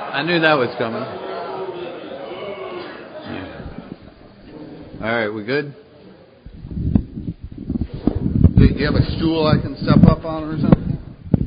I knew that was coming. All right, we good? Do you have a stool I can step up on or something?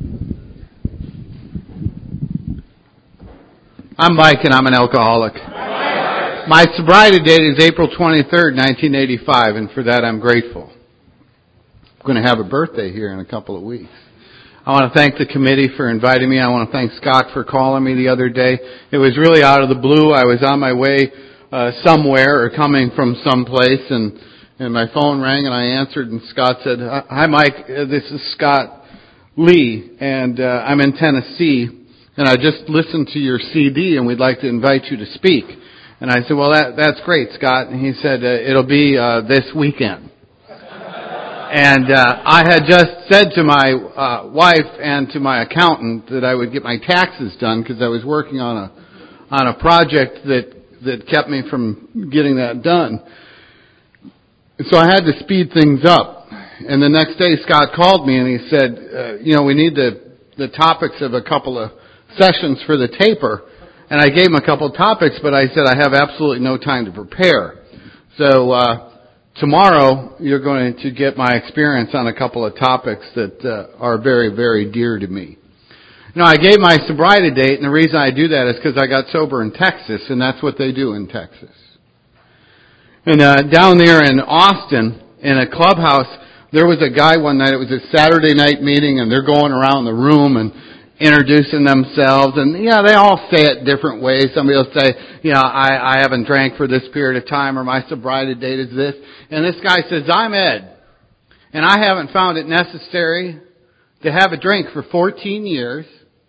I'm Mike, and I'm an alcoholic. My sobriety date is April 23rd, 1985, and for that I'm grateful. I'm going to have a birthday here in a couple of weeks. I want to thank the committee for inviting me. I want to thank Scott for calling me the other day. It was really out of the blue. I was on my way somewhere or coming from someplace, and my phone rang, and I answered, and Scott said, "Hi, Mike. This is Scott Lee, and I'm in Tennessee, and I just listened to your CD, and we'd like to invite you to speak." And I said, "Well, that's great, Scott." And he said, "It'll be this weekend." And I had just said to my wife and to my accountant that I would get my taxes done because I was working on a project that kept me from getting that done. So I had to speed things up. And the next day Scott called me and he said, we need the topics of a couple of sessions for the taper. And I gave him a couple of topics, but I said I have absolutely no time to prepare. So tomorrow, you're going to get my experience on a couple of topics that are very, very dear to me. I gave my sobriety date, and the reason I do that is because I got sober in Texas, and that's what they do in Texas. And down there in Austin, in a clubhouse, there was a guy one night, it was a Saturday night meeting, and they're going around the room and introducing themselves, and they all say it different ways. Somebody will say, I haven't drank for this period of time, or my sobriety date is this. And this guy says, "I'm Ed, and I haven't found it necessary to have a drink for 14 years,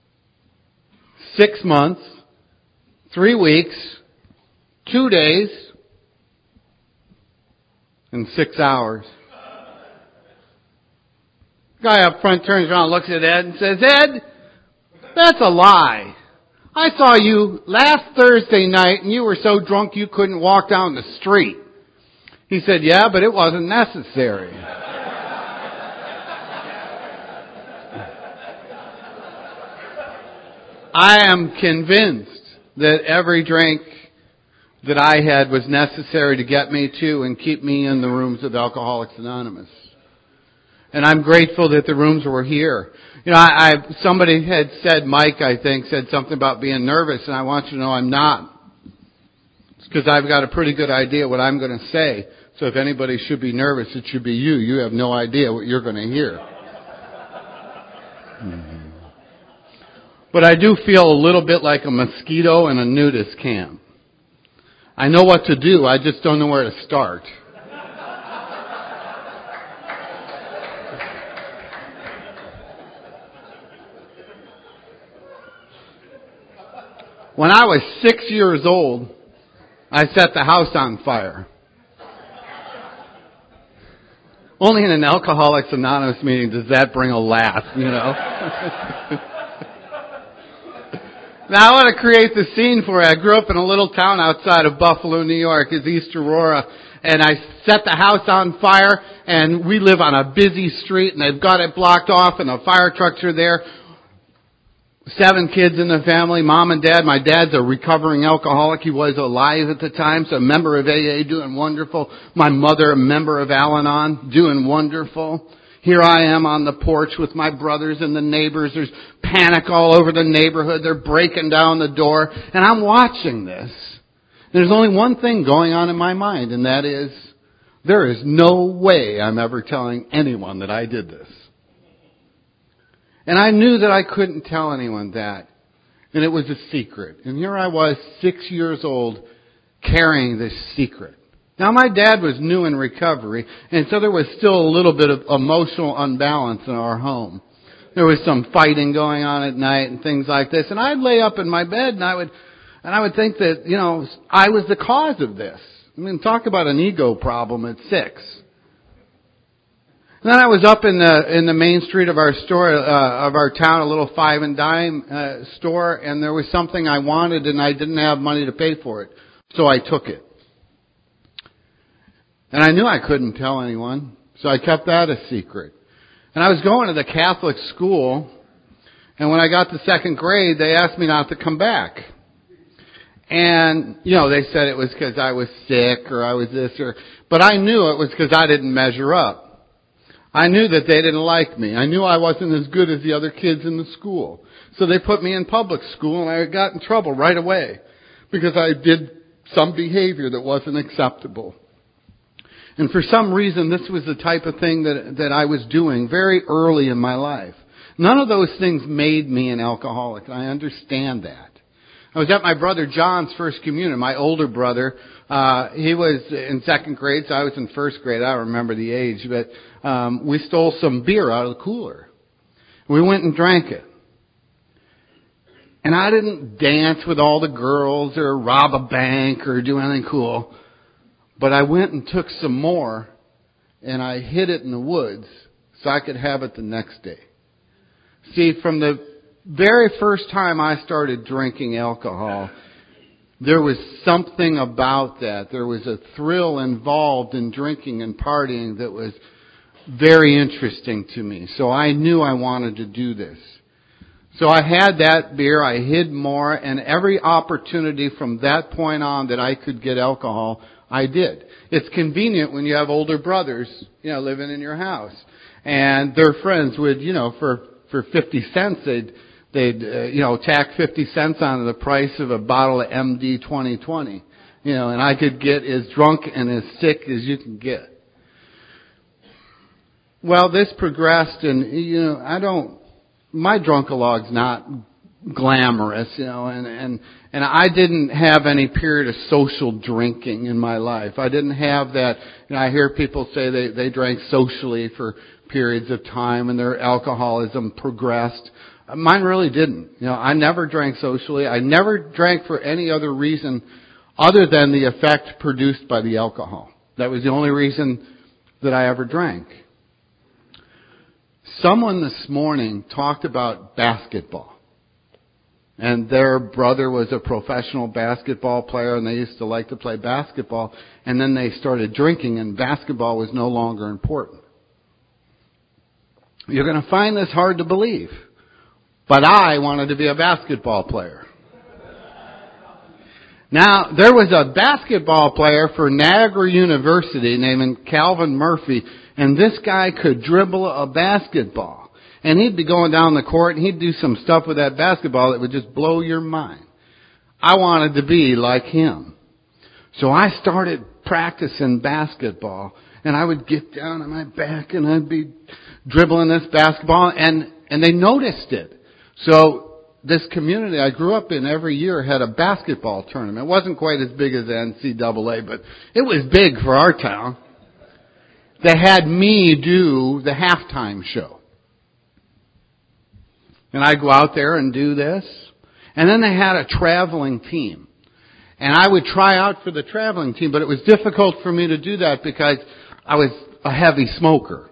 6 months, 3 weeks, 2 days, and 6 hours." The guy up front turns around, looks at Ed, and says, "Ed, that's a lie. I saw you last Thursday night and you were so drunk you couldn't walk down the street." He said, "Yeah, but it wasn't necessary." I am convinced that every drink that I had was necessary to get me to and keep me in the rooms of Alcoholics Anonymous. And I'm grateful that the rooms were here. Somebody had said, Mike, I think, said something about being nervous, and I want you to know I'm not. It's because I've got a pretty good idea what I'm going to say. So if anybody should be nervous, it should be you. You have no idea what you're going to hear. But I do feel a little bit like a mosquito in a nudist camp. I know what to do, I just don't know where to start. When I was 6 years old, I set the house on fire. Only in an Alcoholics Anonymous meeting does that bring a laugh, Now I want to create the scene for you. I grew up in a little town outside of Buffalo, New York. It's East Aurora. And I set the house on fire, and we live on a busy street, and they've got it blocked off, and the fire trucks are there. 7 kids in the family, mom and dad. My dad's a recovering alcoholic. He was alive at the time, so a member of AA, doing wonderful. My mother, a member of Al-Anon, doing wonderful. Here I am on the porch with my brothers and the neighbors. There's panic all over the neighborhood. They're breaking down the door, and I'm watching this. There's only one thing going on in my mind, and that is, there is no way I'm ever telling anyone that I did this. And I knew that I couldn't tell anyone that. And it was a secret. And here I was, 6 years old, carrying this secret. Now, my dad was new in recovery, and so there was still a little bit of emotional unbalance in our home. There was some fighting going on at night and things like this. And I'd lay up in my bed, and I would think that, I was the cause of this. Talk about an ego problem at 6. And then I was up in the main street of our store, of our town, a little 5 and dime store, and there was something I wanted and I didn't have money to pay for it. So I took it. And I knew I couldn't tell anyone, so I kept that a secret. And I was going to the Catholic school, and when I got to 2nd grade, they asked me not to come back. And, they said it was because I was sick or I was this but I knew it was because I didn't measure up. I knew that they didn't like me. I knew I wasn't as good as the other kids in the school. So they put me in public school and I got in trouble right away because I did some behavior that wasn't acceptable. And for some reason, this was the type of thing that I was doing very early in my life. None of those things made me an alcoholic. I understand that. I was at my brother John's first communion. My older brother, he was in second grade, so I was in first grade. I don't remember the age, but we stole some beer out of the cooler. We went and drank it. And I didn't dance with all the girls or rob a bank or do anything cool. But I went and took some more and I hid it in the woods so I could have it the next day. See, from the very first time I started drinking alcohol, there was something about that. There was a thrill involved in drinking and partying that was very interesting to me. So I knew I wanted to do this. So I had that beer, I hid more, and every opportunity from that point on that I could get alcohol, I did. It's convenient when you have older brothers, living in your house. And their friends would, for 50 cents, they'd tack 50 cents onto the price of a bottle of MD 2020. And I could get as drunk and as sick as you can get. Well, this progressed and, my drunkalog's not glamorous, and I didn't have any period of social drinking in my life. I didn't have that. I hear people say they drank socially for periods of time and their alcoholism progressed. Mine really didn't. I never drank socially. I never drank for any other reason other than the effect produced by the alcohol. That was the only reason that I ever drank. Someone this morning talked about basketball. And their brother was a professional basketball player and they used to like to play basketball. And then they started drinking and basketball was no longer important. You're going to find this hard to believe. But I wanted to be a basketball player. Now, there was a basketball player for Niagara University named Calvin Murphy, and this guy could dribble a basketball. And he'd be going down the court, and he'd do some stuff with that basketball that would just blow your mind. I wanted to be like him. So I started practicing basketball, and I would get down on my back, and I'd be dribbling this basketball, and they noticed it. So this community I grew up in every year had a basketball tournament. It wasn't quite as big as the NCAA, but it was big for our town. They had me do the halftime show. And I'd go out there and do this. And then they had a traveling team. And I would try out for the traveling team, but it was difficult for me to do that because I was a heavy smoker.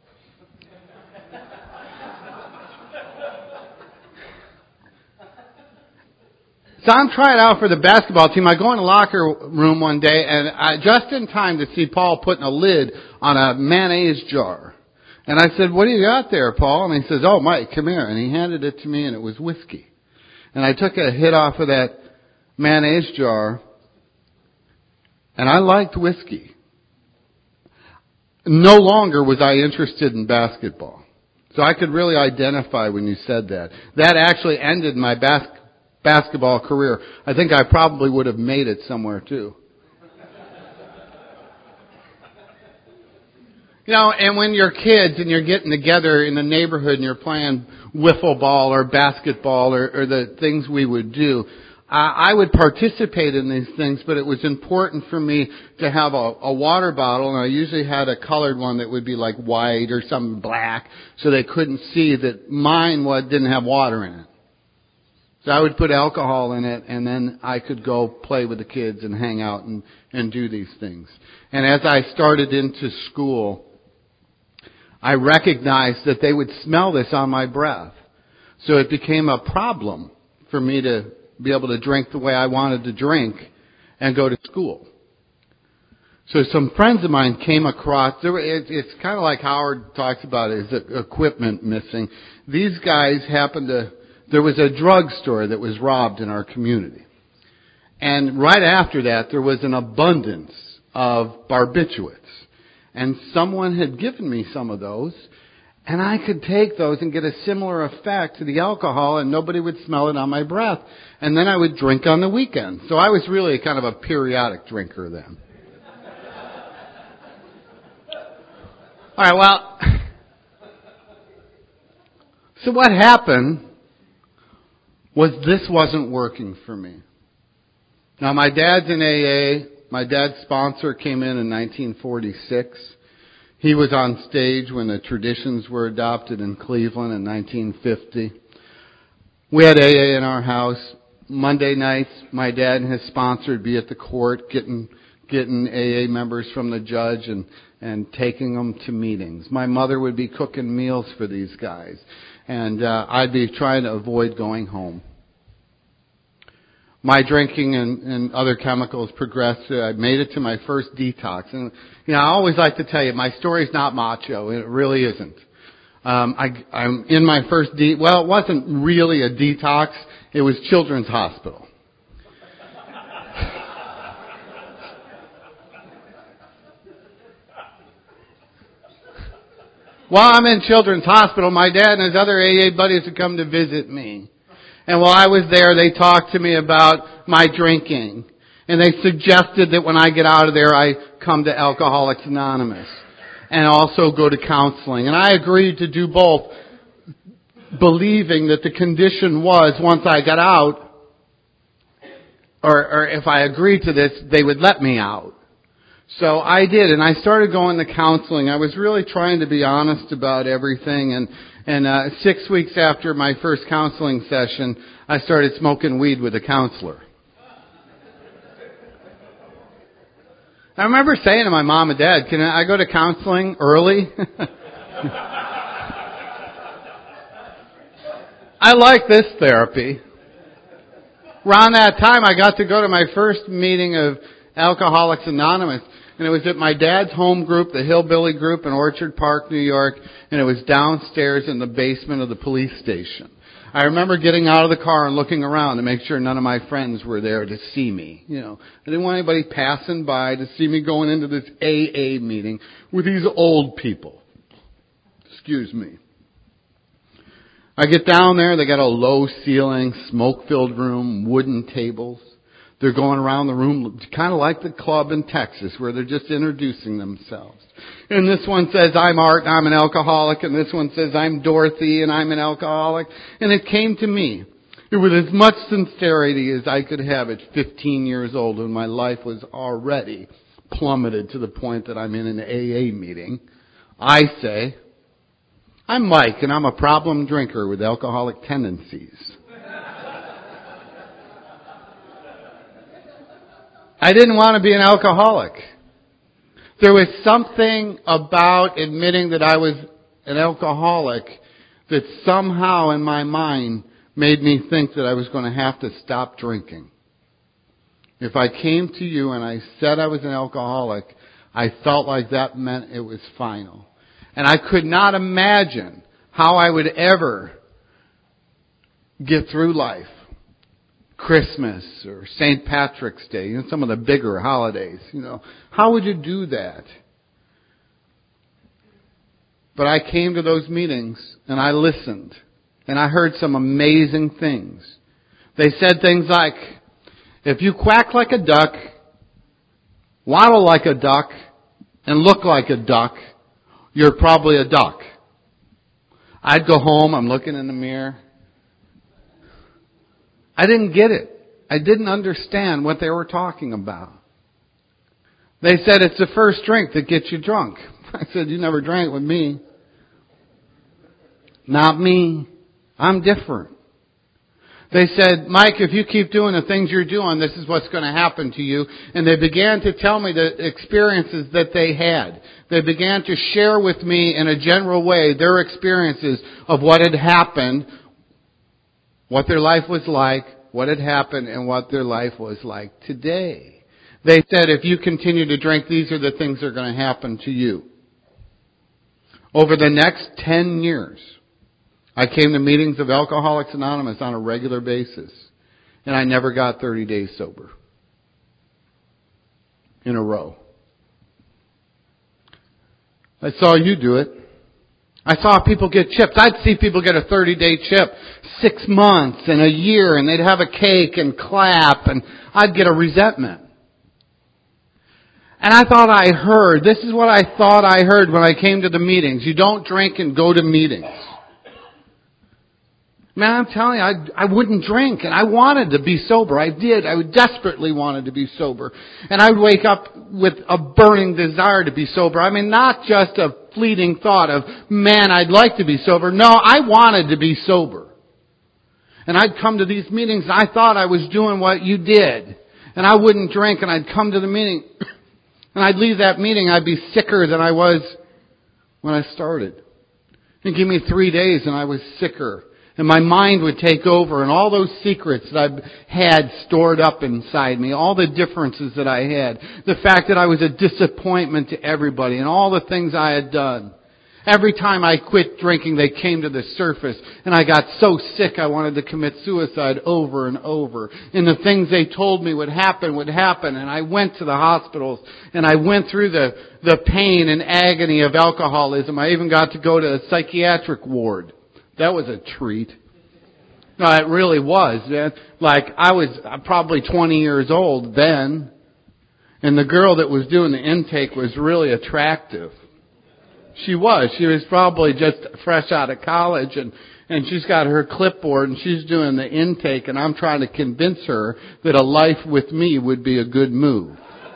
So I'm trying out for the basketball team. I go in the locker room one day, and just in time to see Paul putting a lid on a mayonnaise jar. And I said, "What do you got there, Paul?" And he says, "Oh, Mike, come here." And he handed it to me, and it was whiskey. And I took a hit off of that mayonnaise jar, and I liked whiskey. No longer was I interested in basketball. So I could really identify when you said that. That actually ended my basketball career. I think I probably would have made it somewhere too. And when you're kids and you're getting together in the neighborhood and you're playing wiffle ball or basketball or the things we would do, I would participate in these things, but it was important for me to have a water bottle, and I usually had a colored one that would be like white or something black, so they couldn't see that mine didn't have water in it. So I would put alcohol in it, and then I could go play with the kids and hang out and do these things. And as I started into school, I recognized that they would smell this on my breath. So it became a problem for me to be able to drink the way I wanted to drink and go to school. So some friends of mine came across, it's kind of like Howard talks about it, is equipment missing. These guys there was a drugstore that was robbed in our community. And right after that, there was an abundance of barbiturates. And someone had given me some of those, and I could take those and get a similar effect to the alcohol, and nobody would smell it on my breath. And then I would drink on the weekend. So I was really kind of a periodic drinker then. All right, well, so what happened was this wasn't working for me. Now, my dad's in AA. My dad's sponsor came in 1946. He was on stage when the traditions were adopted in Cleveland in 1950. We had AA in our house. Monday nights, my dad and his sponsor would be at the court getting AA members from the judge and taking them to meetings. My mother would be cooking meals for these guys. And I'd be trying to avoid going home. My drinking and other chemicals progressed. I made it to my first detox. And, I always like to tell you, my story's not macho. It really isn't. I'm in my first well, it wasn't really a detox. It was Children's Hospital. While I'm in Children's Hospital, my dad and his other AA buddies would come to visit me. And while I was there, they talked to me about my drinking. And they suggested that when I get out of there, I come to Alcoholics Anonymous. And also go to counseling. And I agreed to do both, believing that the condition was, once I got out, or if I agreed to this, they would let me out. So I did, and I started going to counseling. I was really trying to be honest about everything, and 6 weeks after my first counseling session, I started smoking weed with a counselor. I remember saying to my mom and dad, can I go to counseling early? I like this therapy. Around that time, I got to go to my first meeting of Alcoholics Anonymous. And it was at my dad's home group, the Hillbilly Group in Orchard Park, New York. And it was downstairs in the basement of the police station. I remember getting out of the car and looking around to make sure none of my friends were there to see me. I didn't want anybody passing by to see me going into this AA meeting with these old people. Excuse me. I get down there, they got a low ceiling, smoke-filled room, wooden tables. They're going around the room kind of like the club in Texas where they're just introducing themselves. And this one says, I'm Art and I'm an alcoholic. And this one says, I'm Dorothy and I'm an alcoholic. And it came to me. It was as much sincerity as I could have at 15 years old when my life was already plummeted to the point that I'm in an AA meeting. I say, I'm Mike and I'm a problem drinker with alcoholic tendencies. I didn't want to be an alcoholic. There was something about admitting that I was an alcoholic that somehow in my mind made me think that I was going to have to stop drinking. If I came to you and I said I was an alcoholic, I felt like that meant it was final. And I could not imagine how I would ever get through life. Christmas or St. Patrick's Day, some of the bigger holidays, How would you do that? But I came to those meetings and I listened and I heard some amazing things. They said things like, if you quack like a duck, waddle like a duck, and look like a duck, you're probably a duck. I'd go home, I'm looking in the mirror. I didn't get it. I didn't understand what they were talking about. They said it's the first drink that gets you drunk. I said, you never drank with me. Not me. I'm different. They said, Mike, if you keep doing the things you're doing, this is what's going to happen to you. And they began to tell me the experiences that they had. They began to share with me in a general way their experiences of what had happened, what their life was like, what had happened, and what their life was like today. They said, if you continue to drink, these are the things that are going to happen to you. Over the next 10 years, I came to meetings of Alcoholics Anonymous on a regular basis, and I never got 30 days sober. in a row. I saw you do it. I saw people get chips. I'd see people get a 30-day chip, 6 months and a year, and they'd have a cake and clap, and I'd get a resentment. And I thought I heard, this is what I thought I heard when I came to the meetings. You don't drink and go to meetings. Man, I'm telling you, I wouldn't drink, and I wanted to be sober. I did. I desperately wanted to be sober. And I would wake up with a burning desire to be sober. I mean, not just a fleeting thought of, man, I'd like to be sober. No, I wanted to be sober. And I'd come to these meetings, and I thought I was doing what you did. And I wouldn't drink, and I'd come to the meeting, and I'd leave that meeting, I'd be sicker than I was when I started. And give me 3 days, and I was sicker. And my mind would take over, and all those secrets that I had stored up inside me, all the differences that I had, the fact that I was a disappointment to everybody, and all the things I had done. Every time I quit drinking, they came to the surface, and I got so sick I wanted to commit suicide over and over. And the things they told me would happen, and I went to the hospitals, and I went through the pain and agony of alcoholism. I even got to go to a psychiatric ward. That was a treat. No, it really was, man. Like, I was probably 20 years old then, and the girl that was doing the intake was really attractive. She was. She was probably just fresh out of college, and she's got her clipboard, and she's doing the intake, and I'm trying to convince her that a life with me would be a good move.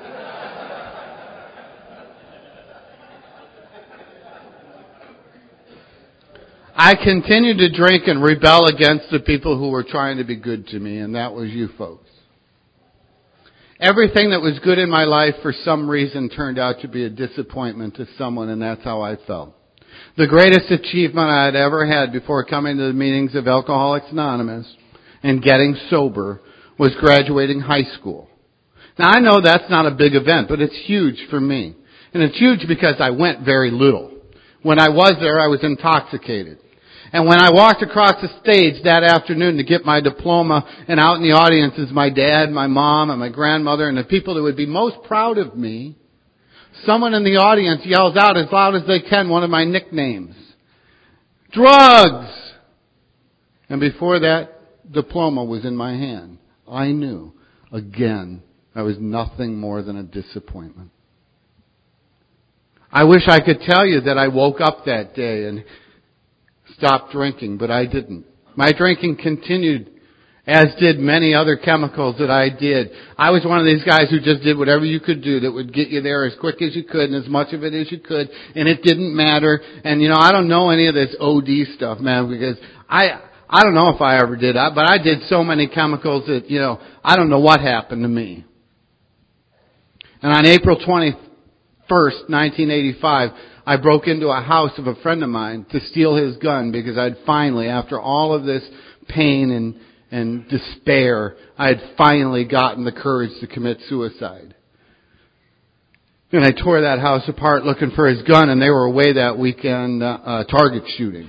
I continued to drink and rebel against the people who were trying to be good to me, and that was you folks. Everything that was good in my life for some reason turned out to be a disappointment to someone, and that's how I felt. The greatest achievement I had ever had before coming to the meetings of Alcoholics Anonymous and getting sober was graduating high school. Now, I know that's not a big event, but it's huge for me. And it's huge because I went very little. When I was there, I was intoxicated. And when I walked across the stage that afternoon to get my diploma, and out in the audience is my dad, my mom, and my grandmother, and the people that would be most proud of me, someone in the audience yells out as loud as they can one of my nicknames. Drugs! And before that diploma was in my hand, I knew, again, I was nothing more than a disappointment. I wish I could tell you that I woke up that day and stopped drinking, but I didn't. My drinking continued, as did many other chemicals that I did. I was one of these guys who just did whatever you could do that would get you there as quick as you could and as much of it as you could, and it didn't matter. And, I don't know any of this OD stuff, man, because I don't know if I ever did, but I did so many chemicals that, I don't know what happened to me. And on April 21st, 1985, I broke into a house of a friend of mine to steal his gun because I'd finally, after all of this pain and despair, I had finally gotten the courage to commit suicide. And I tore that house apart looking for his gun, and they were away that weekend target shooting.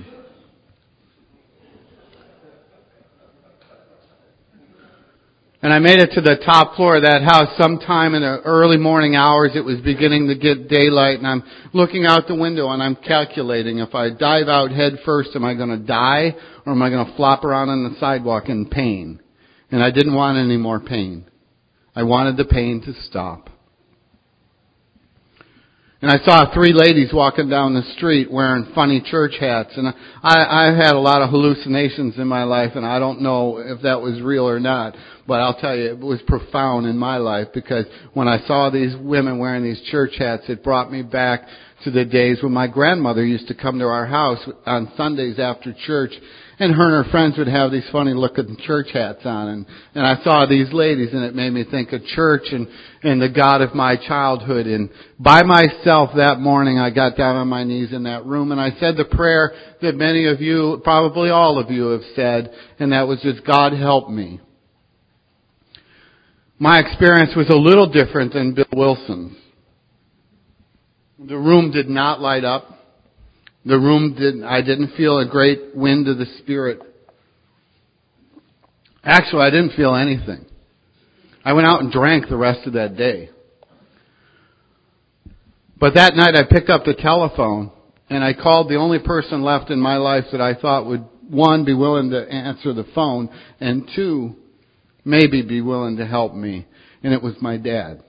And I made it to the top floor of that house sometime in the early morning hours. It was beginning to get daylight, and I'm looking out the window and I'm calculating, if I dive out head first, am I going to die or am I going to flop around on the sidewalk in pain? And I didn't want any more pain. I wanted the pain to stop. And I saw 3 ladies walking down the street wearing funny church hats. And I've had a lot of hallucinations in my life, and I don't know if that was real or not. But I'll tell you, it was profound in my life, because when I saw these women wearing these church hats, it brought me back to the days when my grandmother used to come to our house on Sundays after church, and her and her friends would have these funny looking church hats on. And I saw these ladies, and it made me think of church and the God of my childhood. And by myself that morning, I got down on my knees in that room, and I said the prayer that many of you, probably all of you, have said, and that was just, God help me. My experience was a little different than Bill Wilson's. The room did not light up. I didn't feel a great wind of the Spirit. Actually, I didn't feel anything. I went out and drank the rest of that day. But that night I picked up the telephone and I called the only person left in my life that I thought would, one, be willing to answer the phone, and two, maybe be willing to help me. And it was my dad.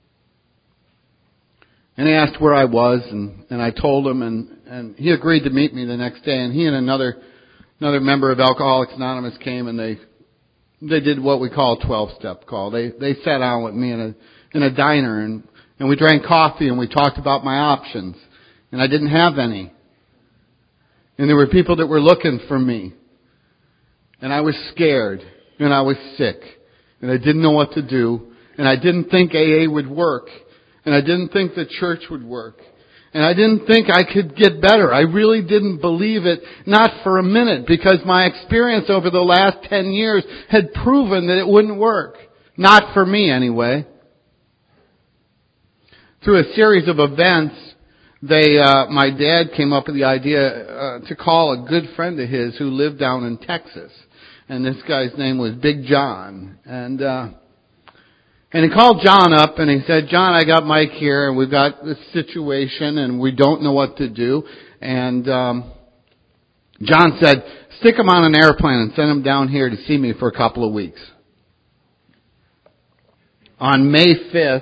And he asked where I was, and I told him, and he agreed to meet me the next day. And he and another member of Alcoholics Anonymous came, and they did what we call a 12-step call. They sat down with me in a diner, and we drank coffee, and we talked about my options. And I didn't have any. And there were people that were looking for me. And I was scared, and I was sick, and I didn't know what to do, and I didn't think AA would work. And I didn't think the church would work. And I didn't think I could get better. I really didn't believe it, not for a minute, because my experience over the last 10 years had proven that it wouldn't work. Not for me, anyway. Through a series of events, my dad came up with the idea to call a good friend of his who lived down in Texas. And this guy's name was Big John. And he called John up and he said, John, I got Mike here and we've got this situation and we don't know what to do. And John said, stick him on an airplane and send him down here to see me for a couple of weeks. On May 5th,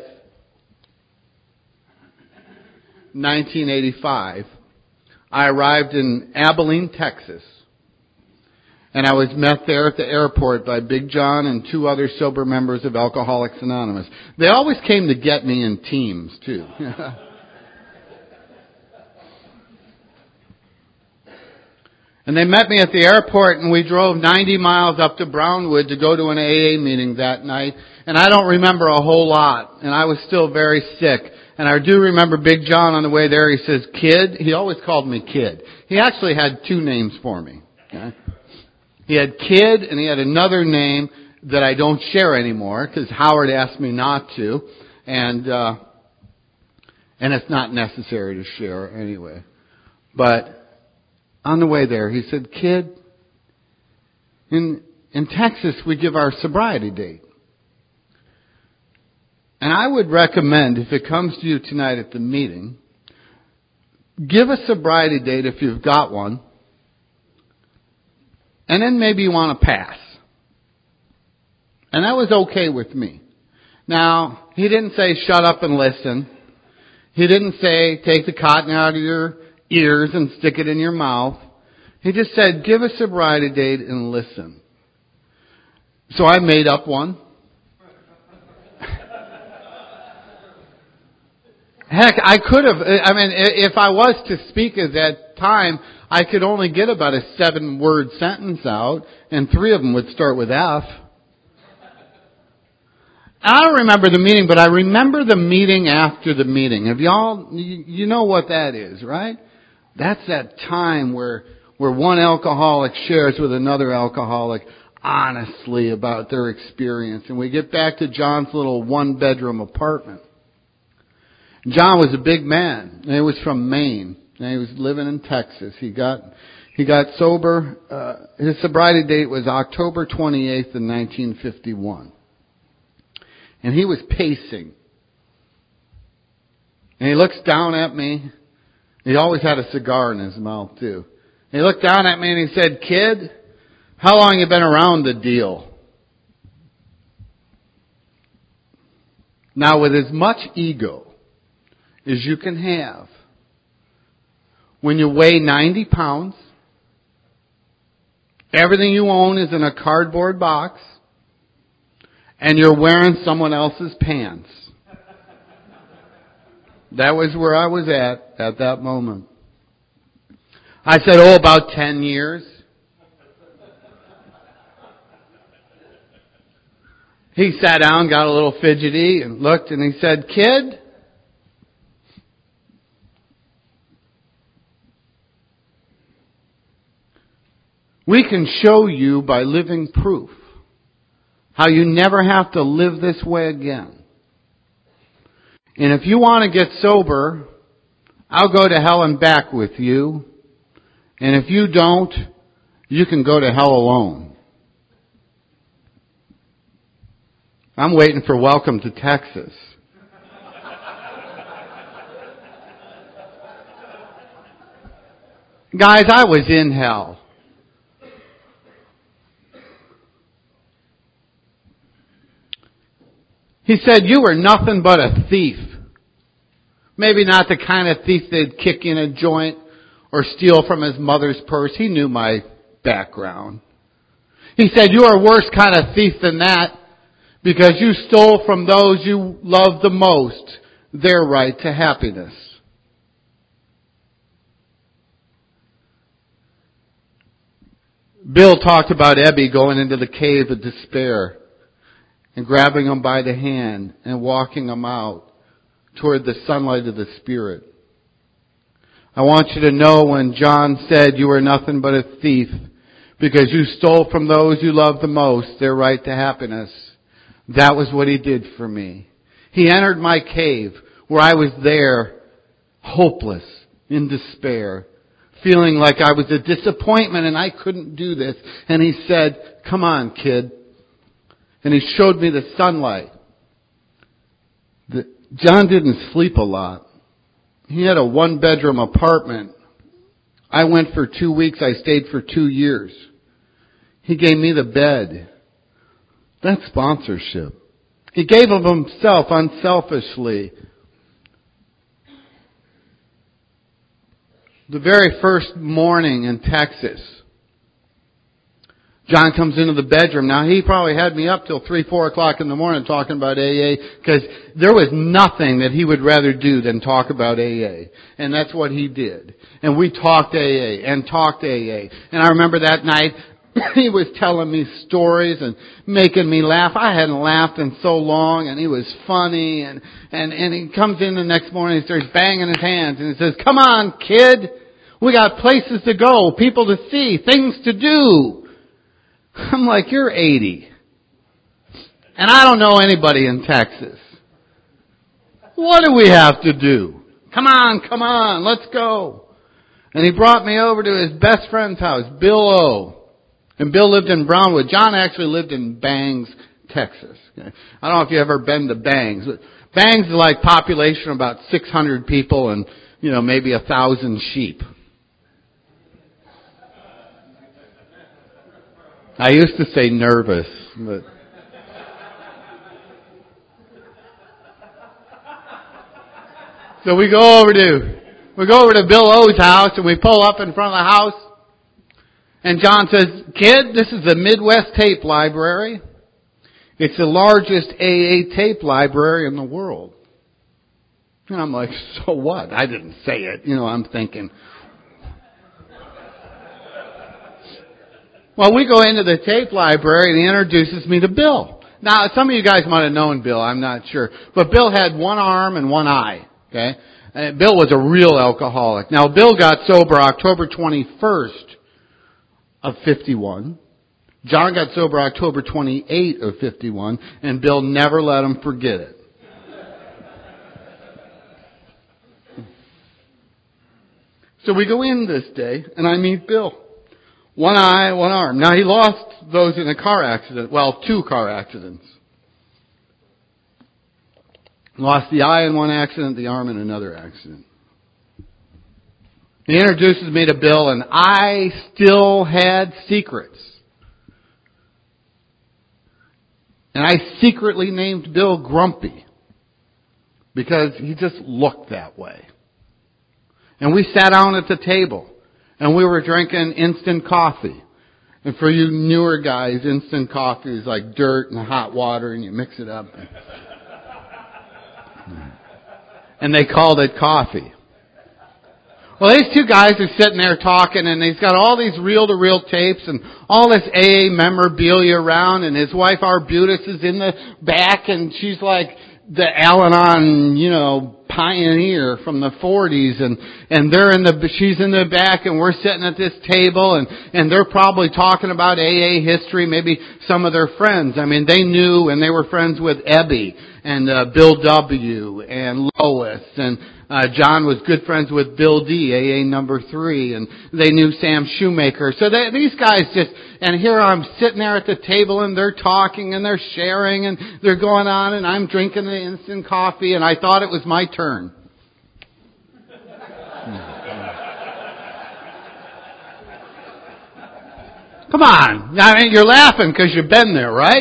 1985, I arrived in Abilene, Texas. And I was met there at the airport by Big John and two other sober members of Alcoholics Anonymous. They always came to get me in teams, too. And they met me at the airport, and we drove 90 miles up to Brownwood to go to an AA meeting that night. And I don't remember a whole lot, and I was still very sick. And I do remember Big John on the way there, he says, Kid. He always called me Kid. He actually had two names for me. Okay? He had Kid, and he had another name that I don't share anymore because Howard asked me not to, and it's not necessary to share anyway. But on the way there, he said, Kid, in Texas we give our sobriety date, and I would recommend if it comes to you tonight at the meeting, give a sobriety date if you've got one. And then maybe you want to pass. And that was okay with me. Now, he didn't say shut up and listen. He didn't say take the cotton out of your ears and stick it in your mouth. He just said give a sobriety date and listen. So I made up one. Heck, I could have, if I was to speak at that time, I could only get about a 7-word sentence out, and 3 of them would start with F. I don't remember the meeting, but I remember the meeting after the meeting. Have y'all, you know what that is, right? That's that time where one alcoholic shares with another alcoholic honestly about their experience. And we get back to John's little 1-bedroom apartment. John was a big man, and he was from Maine, and he was living in Texas. He got sober. His sobriety date was October 28th in 1951. And he was pacing. And he looks down at me. He always had a cigar in his mouth, too. And he looked down at me and he said, Kid, how long you been around the deal? Now, with as much ego as you can have, when you weigh 90 pounds, everything you own is in a cardboard box, and you're wearing someone else's pants. That was where I was at that moment. I said, about 10 years. He sat down, got a little fidgety, and looked, and he said, Kid, we can show you by living proof how you never have to live this way again. And if you want to get sober, I'll go to hell and back with you. And if you don't, you can go to hell alone. I'm waiting for Welcome to Texas. Guys, I was in hell. He said, you were nothing but a thief. Maybe not the kind of thief that'd kick in a joint or steal from his mother's purse. He knew my background. He said, you are a worse kind of thief than that because you stole from those you love the most their right to happiness. Bill talked about Ebby going into the cave of despair and grabbing him by the hand and walking him out toward the sunlight of the Spirit. I want you to know when John said you were nothing but a thief because you stole from those you love the most their right to happiness. That was what he did for me. He entered my cave where I was there, hopeless, in despair, feeling like I was a disappointment and I couldn't do this. And he said, come on, kid. And he showed me the sunlight. John didn't sleep a lot. He had a 1-bedroom apartment. I went for 2 weeks. I stayed for 2 years. He gave me the bed. That's sponsorship. He gave of himself unselfishly. The very first morning in Texas, John comes into the bedroom. Now, he probably had me up till 3, 4 o'clock in the morning talking about AA because there was nothing that he would rather do than talk about AA. And that's what he did. And we talked AA and talked AA. And I remember that night he was telling me stories and making me laugh. I hadn't laughed in so long, and he was funny. And he comes in the next morning and starts banging his hands and he says, come on, kid. We got places to go, people to see, things to do. I'm like, you're 80. And I don't know anybody in Texas. What do we have to do? Come on, let's go. And he brought me over to his best friend's house, Bill O. And Bill lived in Brownwood. John actually lived in Bangs, Texas. I don't know if you've ever been to Bangs. But Bangs is like population of about 600 people and, maybe 1,000 sheep. I used to say nervous, but so we go over to Bill O's house and we pull up in front of the house and John says, kid, this is the Midwest Tape Library. It's the largest AA tape library in the world. And I'm like, so what? I didn't say it. I'm thinking, well, we go into the tape library and he introduces me to Bill. Now, some of you guys might have known Bill, I'm not sure. But Bill had one arm and one eye, okay? And Bill was a real alcoholic. Now, Bill got sober October 21st of 51. John got sober October 28 of 51, and Bill never let him forget it. So we go in this day, and I meet Bill. One eye, one arm. Now, he lost those in a car accident. Well, 2 car accidents. Lost the eye in one accident, the arm in another accident. He introduces me to Bill, and I still had secrets. And I secretly named Bill Grumpy because he just looked that way. And we sat down at the table. And we were drinking instant coffee. And for you newer guys, instant coffee is like dirt and hot water and you mix it up. And they called it coffee. Well, these 2 guys are sitting there talking and he's got all these reel-to-reel tapes and all this AA memorabilia around and his wife Arbutus is in the back and she's like the Al-Anon, pioneer from the 40s and she's in the back and we're sitting at this table and they're probably talking about AA history, maybe some of their friends. I mean, they knew and they were friends with Ebby and Bill W. and Lois and John was good friends with Bill D, AA number 3, and they knew Sam Shoemaker. So these guys and here I'm sitting there at the table and they're talking and they're sharing and they're going on and I'm drinking the instant coffee and I thought it was my turn. Come on. I mean, you're laughing because you've been there, right?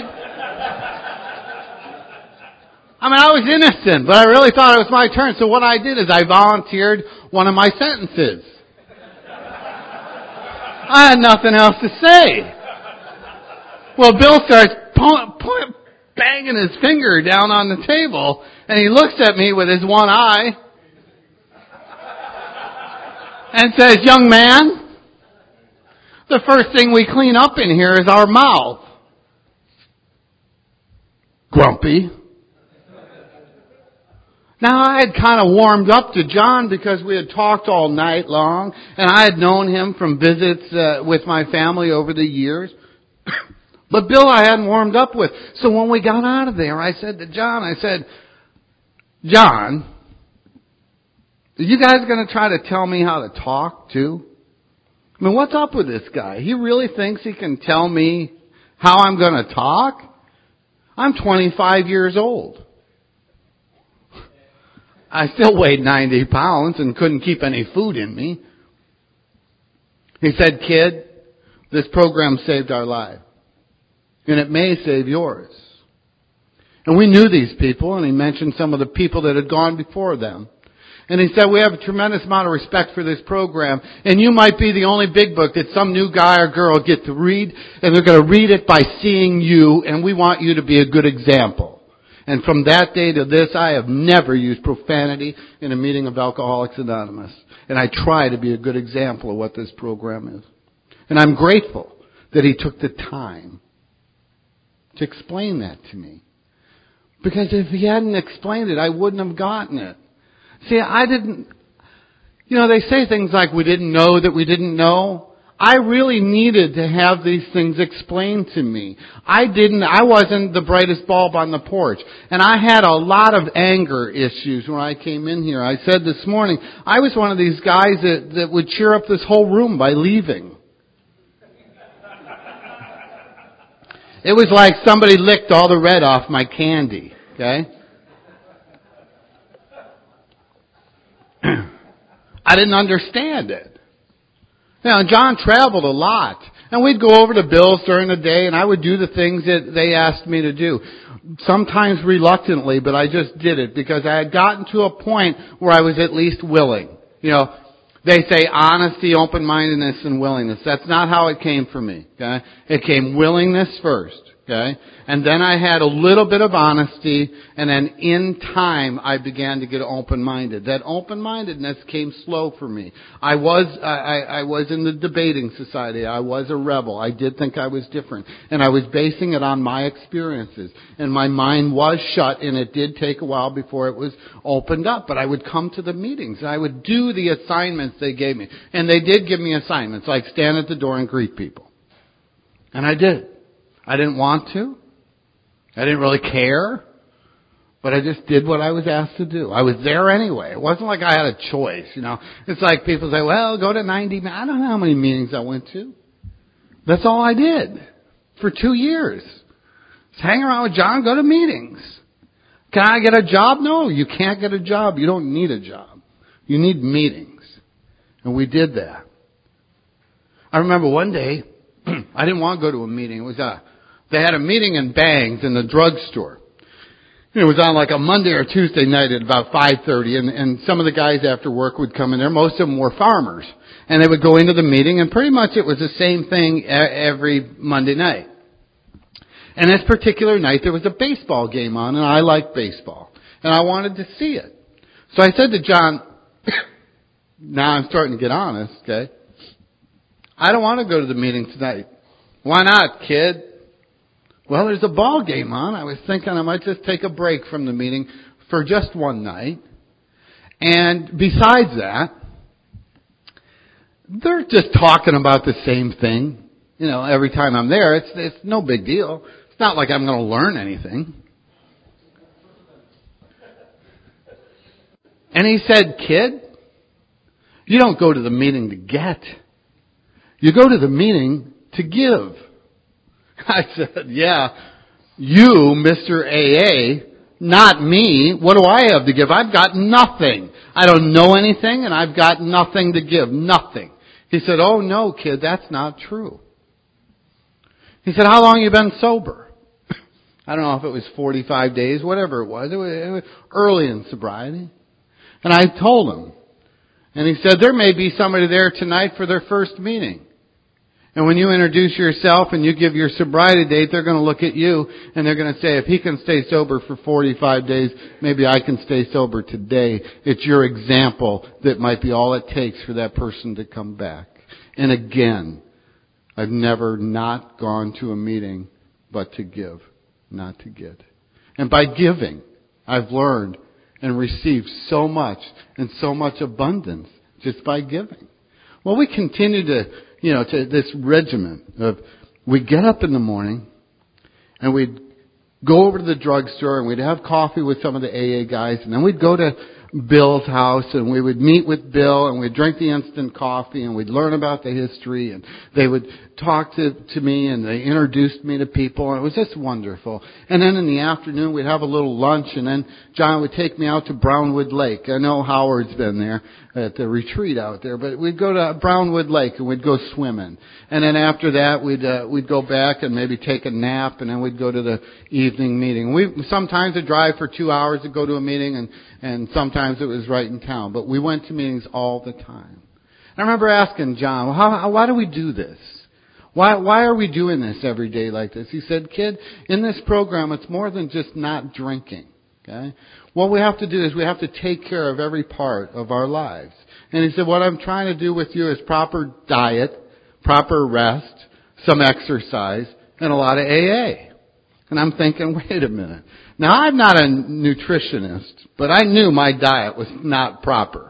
I mean, I was innocent, but I really thought it was my turn. So what I did is I volunteered one of my sentences. I had nothing else to say. Well, Bill starts banging his finger down on the table, and he looks at me with his one eye and says, "Young man, the first thing we clean up in here is our mouth." Grumpy. Now, I had kind of warmed up to John because we had talked all night long, and I had known him from visits with my family over the years. But Bill I hadn't warmed up with. So when we got out of there, I said to John, "John, are you guys going to try to tell me how to talk too? I mean, what's up with this guy? He really thinks he can tell me how I'm going to talk? I'm 25 years old. I still weighed 90 pounds and couldn't keep any food in me." He said, "Kid, this program saved our life. And it may save yours." And we knew these people, and he mentioned some of the people that had gone before them. And he said, "We have a tremendous amount of respect for this program, and you might be the only big book that some new guy or girl get to read, and they're going to read it by seeing you, and we want you to be a good example." And from that day to this, I have never used profanity in a meeting of Alcoholics Anonymous. And I try to be a good example of what this program is. And I'm grateful that he took the time to explain that to me. Because if he hadn't explained it, I wouldn't have gotten it. See, they say things like we didn't know that we didn't know. I really needed to have these things explained to me. I wasn't the brightest bulb on the porch. And I had a lot of anger issues when I came in here. I said this morning, I was one of these guys that would cheer up this whole room by leaving. It was like somebody licked all the red off my candy, okay? I didn't understand it. Now, John traveled a lot, and we'd go over to Bill's during the day, and I would do the things that they asked me to do. Sometimes reluctantly, but I just did it because I had gotten to a point where I was at least willing. They say honesty, open-mindedness, and willingness. That's not how it came for me, okay? It came willingness first, okay? And then I had a little bit of honesty, and then in time I began to get open-minded. That open-mindedness came slow for me. I was in the debating society. I was a rebel. I did think I was different. And I was basing it on my experiences. And my mind was shut, and it did take a while before it was opened up. But I would come to the meetings, and I would do the assignments they gave me. And they did give me assignments, like stand at the door and greet people. And I did. I didn't want to. I didn't really care. But I just did what I was asked to do. I was there anyway. It wasn't like I had a choice, It's like people say, well, go to 90. I don't know how many meetings I went to. That's all I did for 2 years. Just hang around with John, go to meetings. Can I get a job? No, you can't get a job. You don't need a job. You need meetings. And we did that. I remember one day, I didn't want to go to a meeting. It was they had a meeting in Bangs in the drugstore. It was on like a Monday or Tuesday night at about 5:30, and some of the guys after work would come in there. Most of them were farmers. And they would go into the meeting, and pretty much it was the same thing every Monday night. And this particular night, there was a baseball game on, and I like baseball. And I wanted to see it. So I said to John, now I'm starting to get honest, okay? I don't want to go to the meeting tonight. Why not, kid? Well, there's a ball game on. I was thinking I might just take a break from the meeting for just one night. And besides that, they're just talking about the same thing. Every time I'm there, it's no big deal. It's not like I'm going to learn anything. And he said, kid, you don't go to the meeting to get. You go to the meeting to give. I said, yeah, you, Mr. AA, not me. What do I have to give? I've got nothing. I don't know anything, and I've got nothing to give. Nothing. He said, oh, no, kid, that's not true. He said, how long have you been sober? I don't know if it was 45 days, whatever it was. It was early in sobriety. And I told him. And he said, there may be somebody there tonight for their first meeting. And when you introduce yourself and you give your sobriety date, they're going to look at you and they're going to say, if he can stay sober for 45 days, maybe I can stay sober today. It's your example that might be all it takes for that person to come back. And again, I've never not gone to a meeting but to give, not to get. And by giving, I've learned and received so much and so much abundance just by giving. Well, we continue to this regimen of we'd get up in the morning and we'd go over to the drugstore and we'd have coffee with some of the AA guys, and then we'd go to Bill's house and we would meet with Bill and we'd drink the instant coffee and we'd learn about the history, and they would talk to me and they introduced me to people, and it was just wonderful. And then in the afternoon we'd have a little lunch, and then John would take me out to Brownwood Lake. I know Howard's been there at the retreat out there, but we'd go to Brownwood Lake and we'd go swimming. And then after that we'd go back and maybe take a nap, and then we'd go to the evening meeting. Sometimes I'd drive for 2 hours to go to a meeting, and sometimes it was right in town. But we went to meetings all the time. I remember asking John, why do we do this? Why are we doing this every day like this? He said, kid, in this program, it's more than just not drinking. Okay? What we have to do is we have to take care of every part of our lives. And he said, what I'm trying to do with you is proper diet, proper rest, some exercise, and a lot of AA. And I'm thinking, wait a minute. Now, I'm not a nutritionist, but I knew my diet was not proper.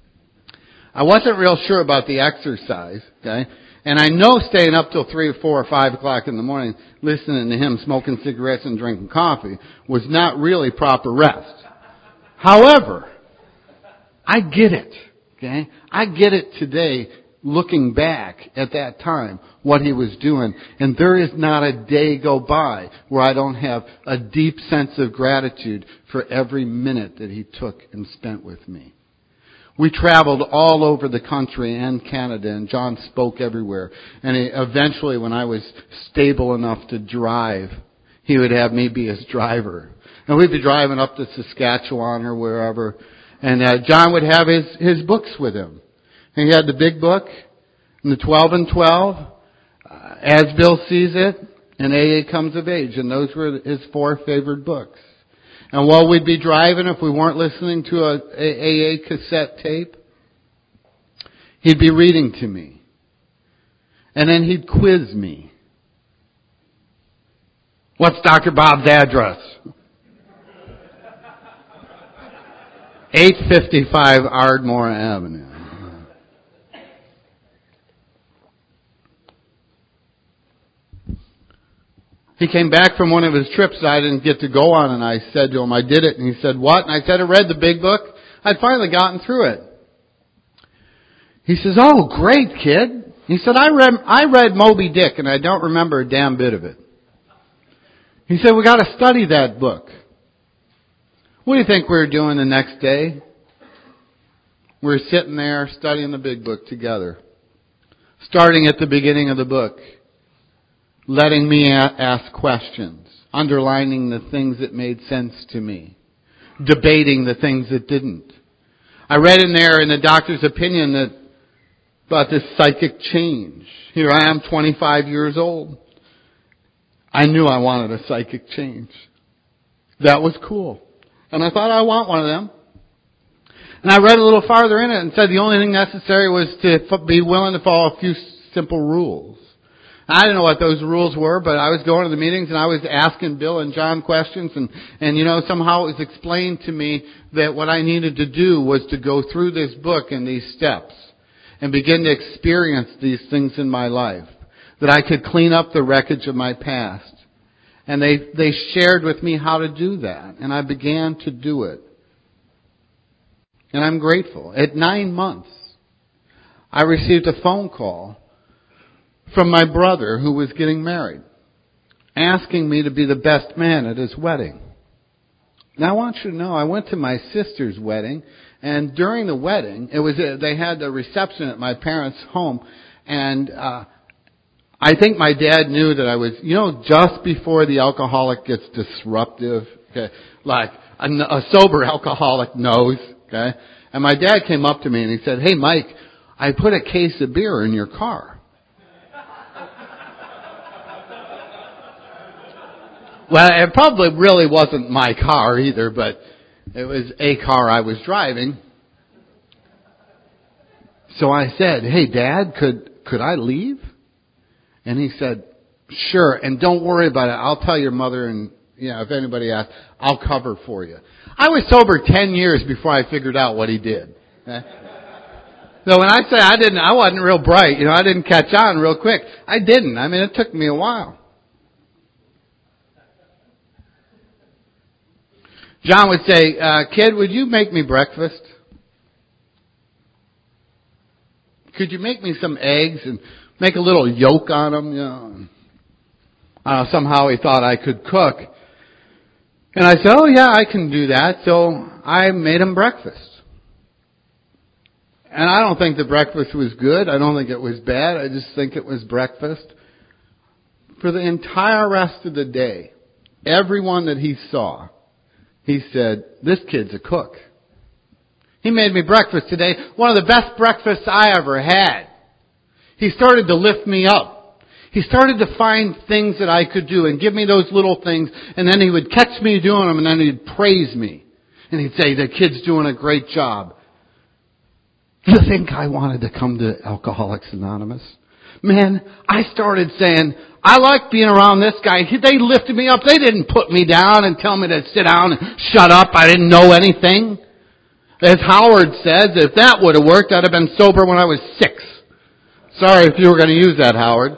I wasn't real sure about the exercise, okay? And I know staying up till 3 or 4 or 5 o'clock in the morning, listening to him smoking cigarettes and drinking coffee was not really proper rest. However, I get it, okay? I get it today, looking back at that time, what he was doing. And there is not a day go by where I don't have a deep sense of gratitude for every minute that he took and spent with me. We traveled all over the country and Canada, and John spoke everywhere. And eventually, when I was stable enough to drive, he would have me be his driver. And we'd be driving up to Saskatchewan or wherever, and John would have his books with him. And he had the big book, and the 12 and 12, As Bill Sees It, and AA Comes of Age. And those were his 4 favorite books. And while we'd be driving, if we weren't listening to a AA cassette tape, he'd be reading to me. And then he'd quiz me. What's Dr. Bob's address? 855 Ardmore Avenue. He came back from one of his trips that I didn't get to go on, and I said to him, I did it. And he said, what? And I said, I read the big book. I'd finally gotten through it. He says, oh, great, kid. He said, I read Moby Dick, and I don't remember a damn bit of it. He said, we got to study that book. What do you think we were doing the next day? We were sitting there studying the big book together. Starting at the beginning of the book. Letting me ask questions, underlining the things that made sense to me, debating the things that didn't. I read in there in the doctor's opinion that about this psychic change. Here I am, 25 years old. I knew I wanted a psychic change. That was cool. And I thought, I want one of them. And I read a little farther in it and said the only thing necessary was to be willing to follow a few simple rules. I didn't know what those rules were, but I was going to the meetings and I was asking Bill and John questions, and somehow it was explained to me that what I needed to do was to go through this book and these steps and begin to experience these things in my life, that I could clean up the wreckage of my past. And they shared with me how to do that, and I began to do it. And I'm grateful. At 9 months, I received a phone call from my brother who was getting married, asking me to be the best man at his wedding. Now I want you to know, I went to my sister's wedding, and during the wedding, they had a reception at my parents' home, and I think my dad knew that I was, just before the alcoholic gets disruptive, okay, like a sober alcoholic knows, okay. And my dad came up to me and he said, "Hey, Mike, I put a case of beer in your car." Well, it probably really wasn't my car either, but it was a car I was driving. So I said, "Hey, Dad, could I leave?" And he said, "Sure, and don't worry about it. I'll tell your mother, and if anybody asks, I'll cover for you." I was sober 10 years before I figured out what he did. Okay? So when I say I wasn't real bright. I didn't catch on real quick. I didn't. I mean, it took me a while. John would say, "Kid, would you make me breakfast? Could you make me some eggs and make a little yolk on them?" Somehow he thought I could cook. And I said, "Oh yeah, I can do that." So I made him breakfast. And I don't think the breakfast was good. I don't think it was bad. I just think it was breakfast. For the entire rest of the day, everyone that he saw, he said, "This kid's a cook." He made me breakfast today. One of the best breakfasts I ever had. He started to lift me up. He started to find things that I could do and give me those little things. And then he would catch me doing them and then he'd praise me. And he'd say, "The kid's doing a great job." You think I wanted to come to Alcoholics Anonymous? Man, I started saying, "I like being around this guy." They lifted me up. They didn't put me down and tell me to sit down and shut up. I didn't know anything. As Howard says, if that would have worked, I'd have been sober when I was 6. Sorry if you were going to use that, Howard.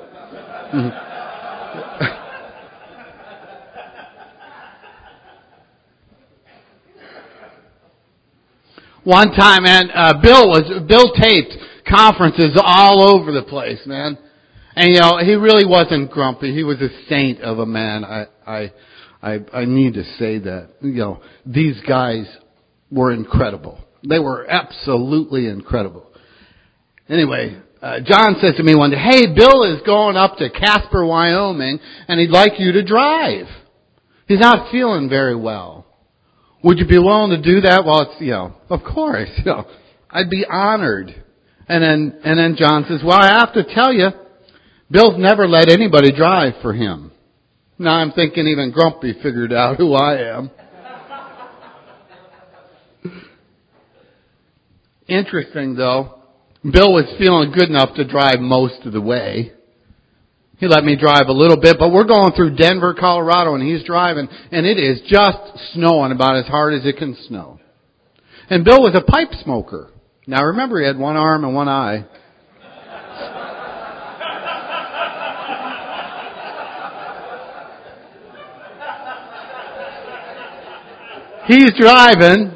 One time, man, Bill taped conferences all over the place, man. And he really wasn't grumpy. He was a saint of a man. I need to say that. These guys were incredible. They were absolutely incredible. Anyway, John says to me one day, "Hey, Bill is going up to Casper, Wyoming, and he'd like you to drive. He's not feeling very well. Would you be willing to do that?" Well, it's, of course, I'd be honored. And then John says, "Well, I have to tell you, Bill's never let anybody drive for him." Now I'm thinking even Grumpy figured out who I am. Interesting though, Bill was feeling good enough to drive most of the way. He let me drive a little bit, but we're going through Denver, Colorado, and he's driving, and it is just snowing about as hard as it can snow. And Bill was a pipe smoker. Now remember, he had one arm and one eye. He's driving.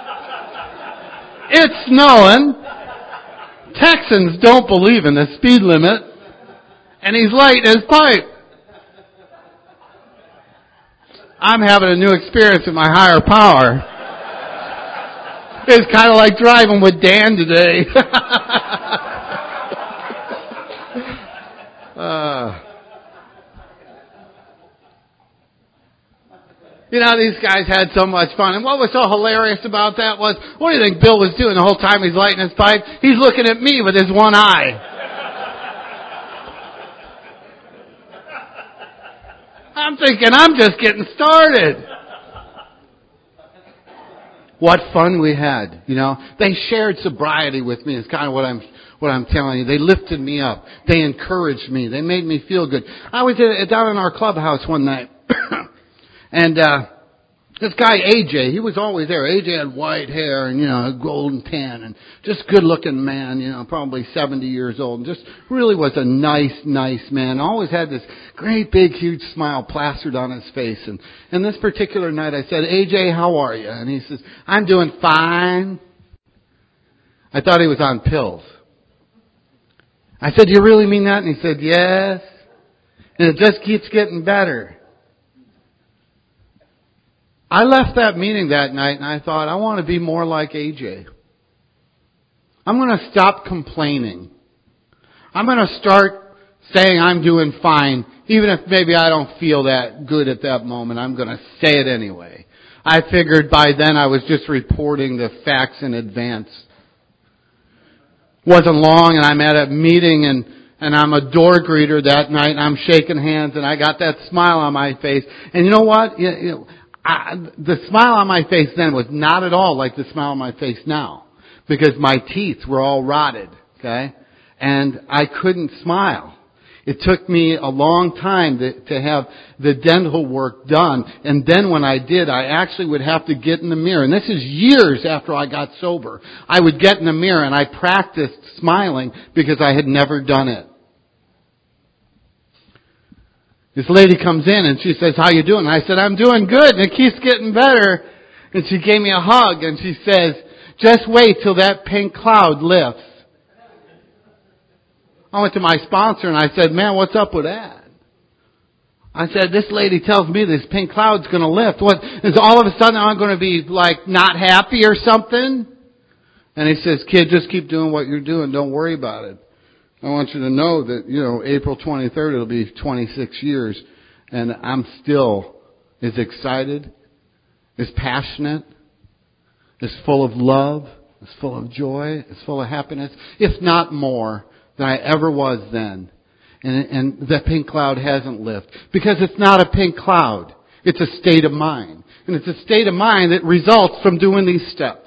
It's snowing. Texans don't believe in the speed limit. And he's lighting his pipe. I'm having a new experience with my higher power. It's kind of like driving with Dan today. These guys had so much fun. And what was so hilarious about that was, what do you think Bill was doing the whole time he's lighting his pipe? He's looking at me with his one eye. I'm thinking, I'm just getting started. What fun we had, They shared sobriety with me. It's kind of what I'm telling you. They lifted me up. They encouraged me. They made me feel good. I was down in our clubhouse one night, and this guy AJ, he was always there. AJ had white hair and a golden tan, and just good looking man. Probably 70 years old, and just really was a nice man. Always had this great big huge smile plastered on his face. And this particular night I said, "AJ, how are you?" And he says, "I'm doing fine." I thought he was on pills. I said, "Do you really mean that?" And he said, "Yes. And it just keeps getting better." I left that meeting that night and I thought, I want to be more like AJ. I'm going to stop complaining. I'm going to start saying I'm doing fine, even if maybe I don't feel that good at that moment, I'm going to say it anyway. I figured by then I was just reporting the facts in advance. Wasn't long and I'm at a meeting and I'm a door greeter that night and I'm shaking hands and I got that smile on my face. And you know what? The smile on my face then was not at all like the smile on my face now. Because my teeth were all rotted, okay? And I couldn't smile. It took me a long time to have the dental work done. And then when I did, I actually would have to get in the mirror. And this is years after I got sober. I would get in the mirror and I practiced smiling because I had never done it. This lady comes in and she says, "How you doing?" And I said, "I'm doing good and it keeps getting better." And she gave me a hug and she says, "Just wait till that pink cloud lifts." I went to my sponsor and I said, "Man, what's up with that?" I said, "This lady tells me this pink cloud's going to lift. What, is all of a sudden I'm going to be like not happy or something?" And he says, "Kid, just keep doing what you're doing. Don't worry about it. I want you to know that, April 23rd, it'll be 26 years, and I'm still as excited, as passionate, as full of love, as full of joy, as full of happiness, if not more, than I ever was then." And that pink cloud hasn't lifted. Because it's not a pink cloud. It's a state of mind. And it's a state of mind that results from doing these steps.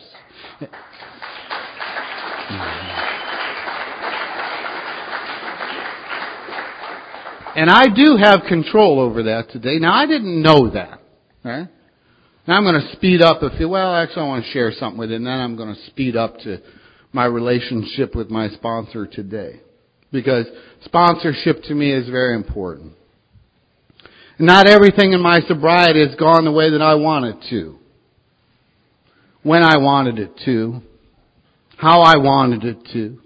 And I do have control over that today. Now, I didn't know that. Right? Now, I'm going to speed up actually I want to share something with you, and then I'm going to speed up to my relationship with my sponsor today. Because sponsorship to me is very important. Not everything in my sobriety has gone the way that I want it to. When I wanted it to. How I wanted it to.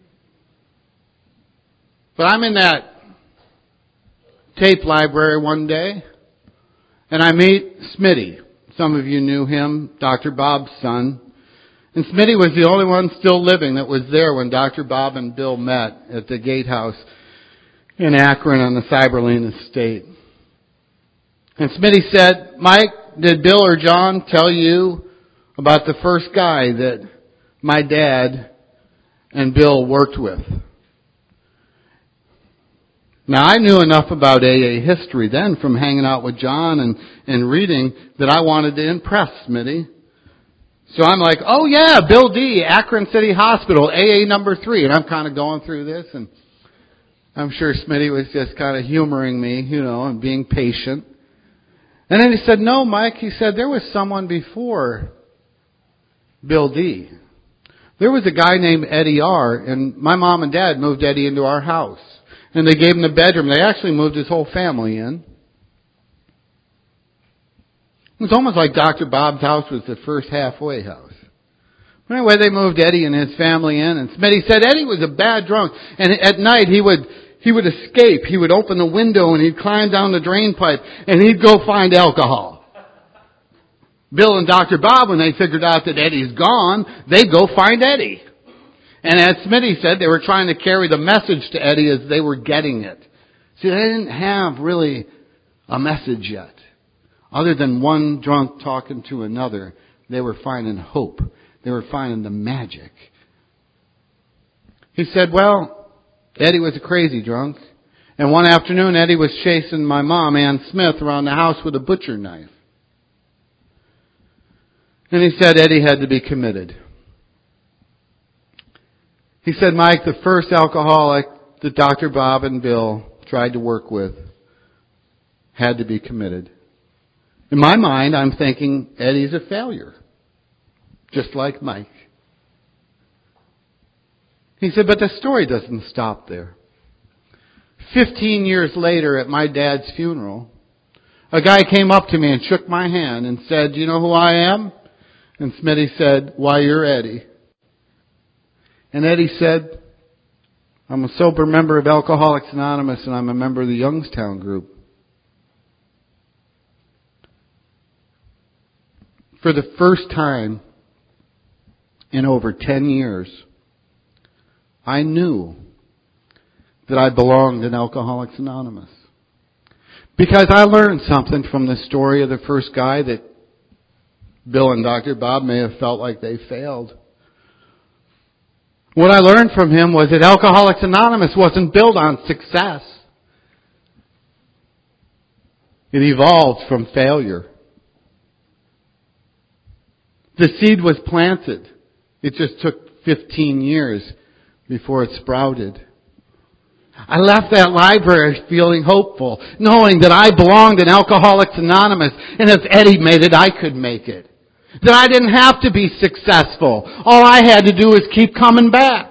But I'm in that tape library one day, and I meet Smitty. Some of you knew him, Dr. Bob's son. And Smitty was the only one still living that was there when Dr. Bob and Bill met at the gatehouse in Akron on the Cyberlane estate. And Smitty said, "Mike, did Bill or John tell you about the first guy that my dad and Bill worked with?" Now, I knew enough about AA history then from hanging out with John and reading that I wanted to impress Smitty. So I'm like, "Oh yeah, Bill D., Akron City Hospital, AA number 3. And I'm kind of going through this, and I'm sure Smitty was just kind of humoring me, and being patient. And then he said, "No, Mike," he said, "there was someone before Bill D. There was a guy named Eddie R., and my mom and dad moved Eddie into our house. And they gave him the bedroom. They actually moved his whole family in. It was almost like Dr. Bob's house was the first halfway house. Anyway, they moved Eddie and his family in. And Smitty said Eddie was a bad drunk. And at night he would escape. He would open the window and he'd climb down the drain pipe and he'd go find alcohol. Bill and Dr. Bob, when they figured out that Eddie's gone, they'd go find Eddie. And as Smitty said, they were trying to carry the message to Eddie as they were getting it. See, they didn't have really a message yet. Other than one drunk talking to another, they were finding hope. They were finding the magic. He said, Eddie was a crazy drunk. And one afternoon, Eddie was chasing my mom, Ann Smith, around the house with a butcher knife. And he said Eddie had to be committed. He said, "Mike, the first alcoholic that Dr. Bob and Bill tried to work with had to be committed." In my mind, I'm thinking Eddie's a failure, just like Mike. He said, but the story doesn't stop there. 15 years later at my dad's funeral, a guy came up to me and shook my hand and said, "Do you know who I am?" And Smitty said, "Why, you're Eddie." And Eddie said, "I'm a sober member of Alcoholics Anonymous and I'm a member of the Youngstown group." For the first time in over 10 years, I knew that I belonged in Alcoholics Anonymous. Because I learned something from the story of the first guy that Bill and Dr. Bob may have felt like they failed. What I learned from him was that Alcoholics Anonymous wasn't built on success. It evolved from failure. The seed was planted. It just took 15 years before it sprouted. I left that library feeling hopeful, knowing that I belonged in Alcoholics Anonymous, and if Eddie made it, I could make it. That I didn't have to be successful. All I had to do was keep coming back.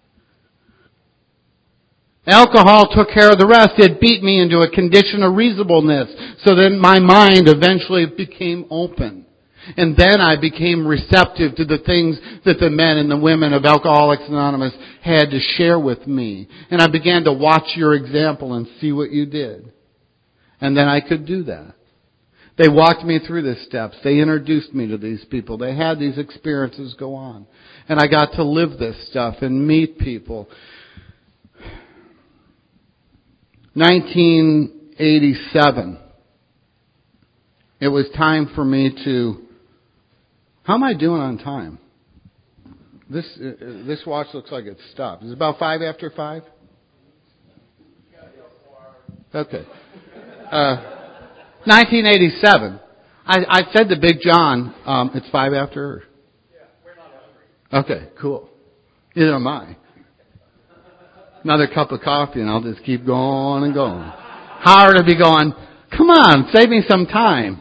Alcohol took care of the rest. It beat me into a condition of reasonableness so that my mind eventually became open. And then I became receptive to the things that the men and the women of Alcoholics Anonymous had to share with me. And I began to watch your example and see what you did. And then I could do that. They walked me through the steps. They introduced me to these people. They had these experiences go on. And I got to live this stuff and meet people. 1987. It was time for me to... How am I doing on time? This watch looks like it's stopped. Is it about 5 after 5? Okay. 1987. I said to Big John, it's 5 after? Yeah, we're not hungry. Okay, cool. Neither am I. Another cup of coffee and I'll just keep going and going. Howard will be going, come on, save me some time.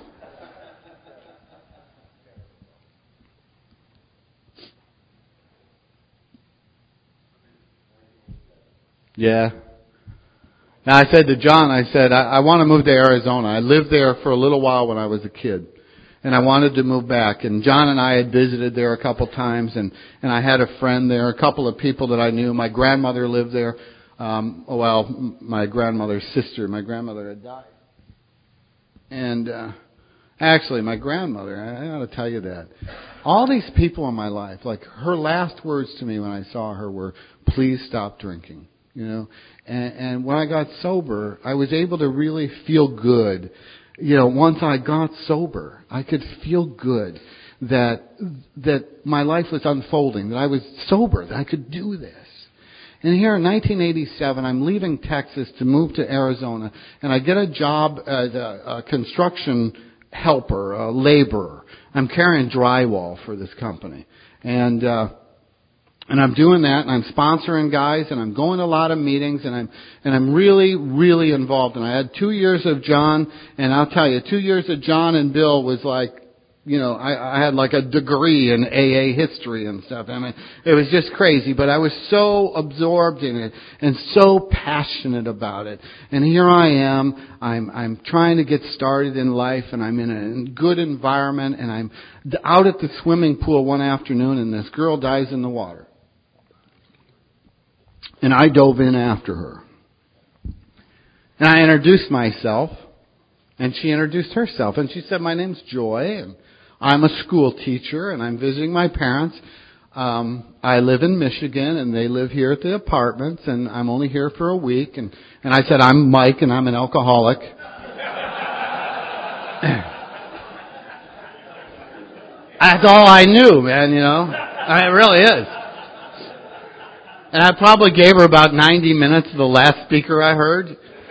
Yeah. Now I said to John, I want to move to Arizona. I lived there for a little while when I was a kid. And I wanted to move back. And John and I had visited there a couple times. And I had a friend there, a couple of people that I knew. My grandmother lived there. My grandmother's sister. My grandmother had died. And actually, my grandmother, I ought to tell you that. All these people in my life, like her last words to me when I saw her were, please stop drinking. You know, and when I got sober, I was able to really feel good. You know, once I got sober, I could feel good that my life was unfolding, that I was sober, that I could do this. And here in 1987, I'm leaving Texas to move to Arizona, and I get a job as a construction helper, a laborer. I'm carrying drywall for this company. And I'm doing that, and I'm sponsoring guys, and I'm going to a lot of meetings, and I'm really, really involved. And I had 2 years of John, and I'll tell you, 2 years of John and Bill was like, you know, I had like a degree in AA history and stuff. I mean, it was just crazy, but I was so absorbed in it and so passionate about it. And here I am, I'm trying to get started in life, and I'm in a good environment, and I'm out at the swimming pool one afternoon, and this girl dives in the water. And I dove in after her. And I introduced myself, and she introduced herself. And she said, my name's Joy, and I'm a school teacher, and I'm visiting my parents. I live in Michigan, and they live here at the apartments, and I'm only here for a week. And I said, I'm Mike, and I'm an alcoholic. That's all I knew, man, you know. I mean, it really is. And I probably gave her about 90 minutes of the last speaker I heard.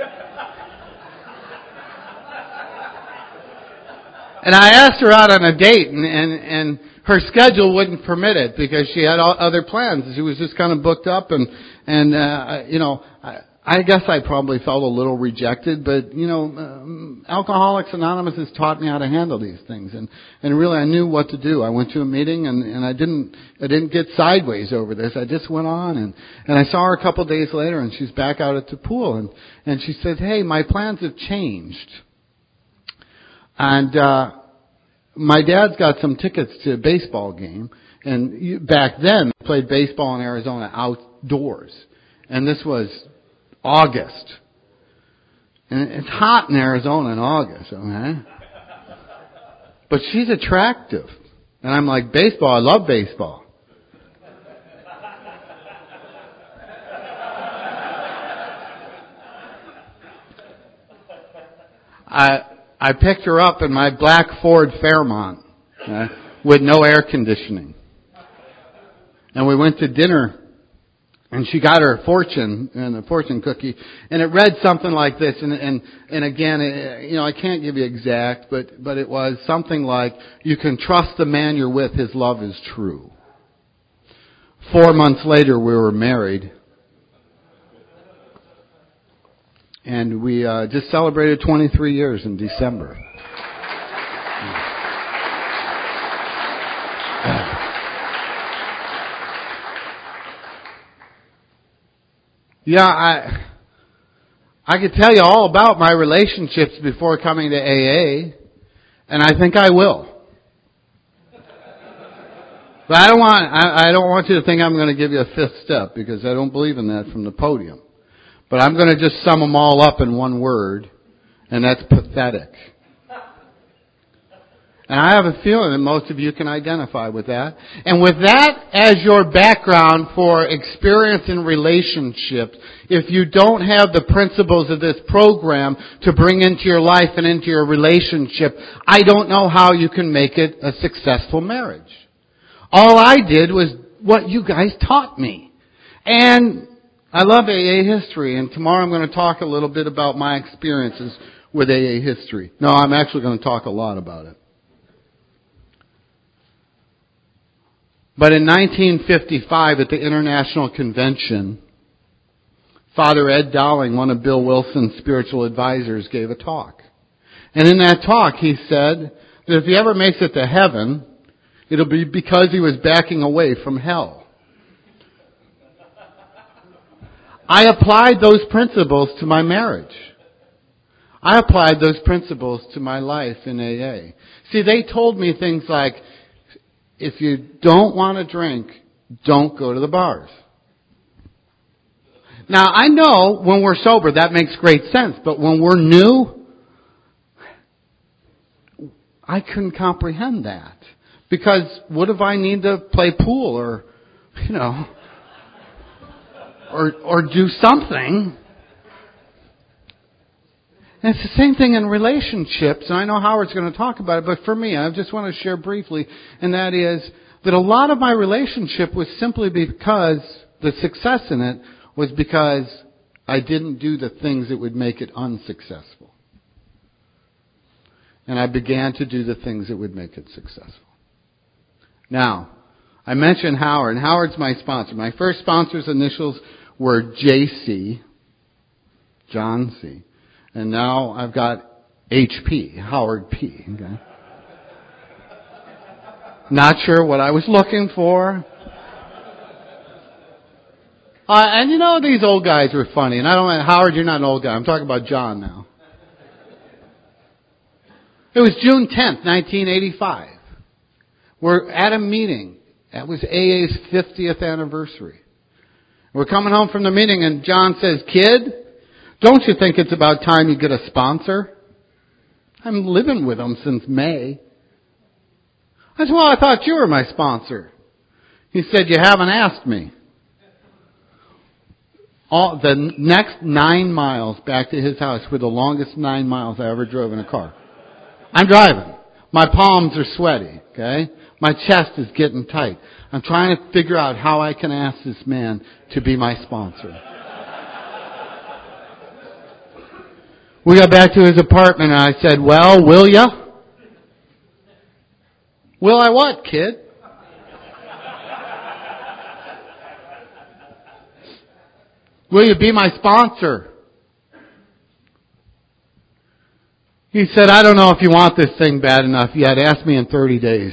And I asked her out on a date, and her schedule wouldn't permit it because she had other plans. She was just kind of booked up, and you know, I guess I probably felt a little rejected, but you know, Alcoholics Anonymous has taught me how to handle these things, and really I knew what to do. I went to a meeting, and I didn't get sideways over this. I just went on, and I saw her a couple of days later, and she's back out at the pool, and she said, "Hey, my plans have changed." And my dad's got some tickets to a baseball game, and back then they played baseball in Arizona outdoors, and this was August, and it's hot in Arizona in August, okay? But she's attractive, and I'm like, baseball, I love baseball. I picked her up in my black Ford Fairmont with no air conditioning. And we went to dinner, and she got her fortune and a fortune cookie, and it read something like this. And again, I can't give you exact, but it was something like, "You can trust the man you're with; his love is true." 4 months later, we were married, and we just celebrated 23 years in December. Yeah, I could tell you all about my relationships before coming to AA, and I think I will. But I don't want you to think I'm going to give you a fifth step, because I don't believe in that from the podium. But I'm going to just sum them all up in one word, and that's pathetic. And I have a feeling that most of you can identify with that. And with that as your background for experience in relationships, if you don't have the principles of this program to bring into your life and into your relationship, I don't know how you can make it a successful marriage. All I did was what you guys taught me. And I love AA history, and tomorrow I'm going to talk a little bit about my experiences with AA history. No, I'm actually going to talk a lot about it. But in 1955 at the International Convention, Father Ed Dowling, one of Bill Wilson's spiritual advisors, gave a talk. And in that talk he said that if he ever makes it to heaven, it'll be because he was backing away from hell. I applied those principles to my marriage. I applied those principles to my life in AA. See, they told me things like, if you don't want to drink, don't go to the bars. Now, I know when we're sober that makes great sense, but when we're new, I couldn't comprehend that. Because what if I need to play pool or do something? And it's the same thing in relationships, and I know Howard's going to talk about it, but for me, I just want to share briefly, and that is that a lot of my relationship was simply because the success in it was because I didn't do the things that would make it unsuccessful. And I began to do the things that would make it successful. Now, I mentioned Howard, and Howard's my sponsor. My first sponsor's initials were JC, John C., and now I've got HP, Howard P. Okay. Not sure what I was looking for. And these old guys were funny. And Howard, you're not an old guy. I'm talking about John now. It was June 10th, 1985. We're at a meeting. That was AA's 50th anniversary. We're coming home from the meeting and John says, "Kid, don't you think it's about time you get a sponsor?" I'm living with him since May. I said, "Well, I thought you were my sponsor." He said, "You haven't asked me." The next 9 miles back to his house were the longest 9 miles I ever drove in a car. I'm driving. My palms are sweaty, okay? My chest is getting tight. I'm trying to figure out how I can ask this man to be my sponsor. We got back to his apartment and I said, "Well, will ya?" "Will I what, kid?" "Will you be my sponsor?" He said, "I don't know if you want this thing bad enough yet. Ask me in 30 days.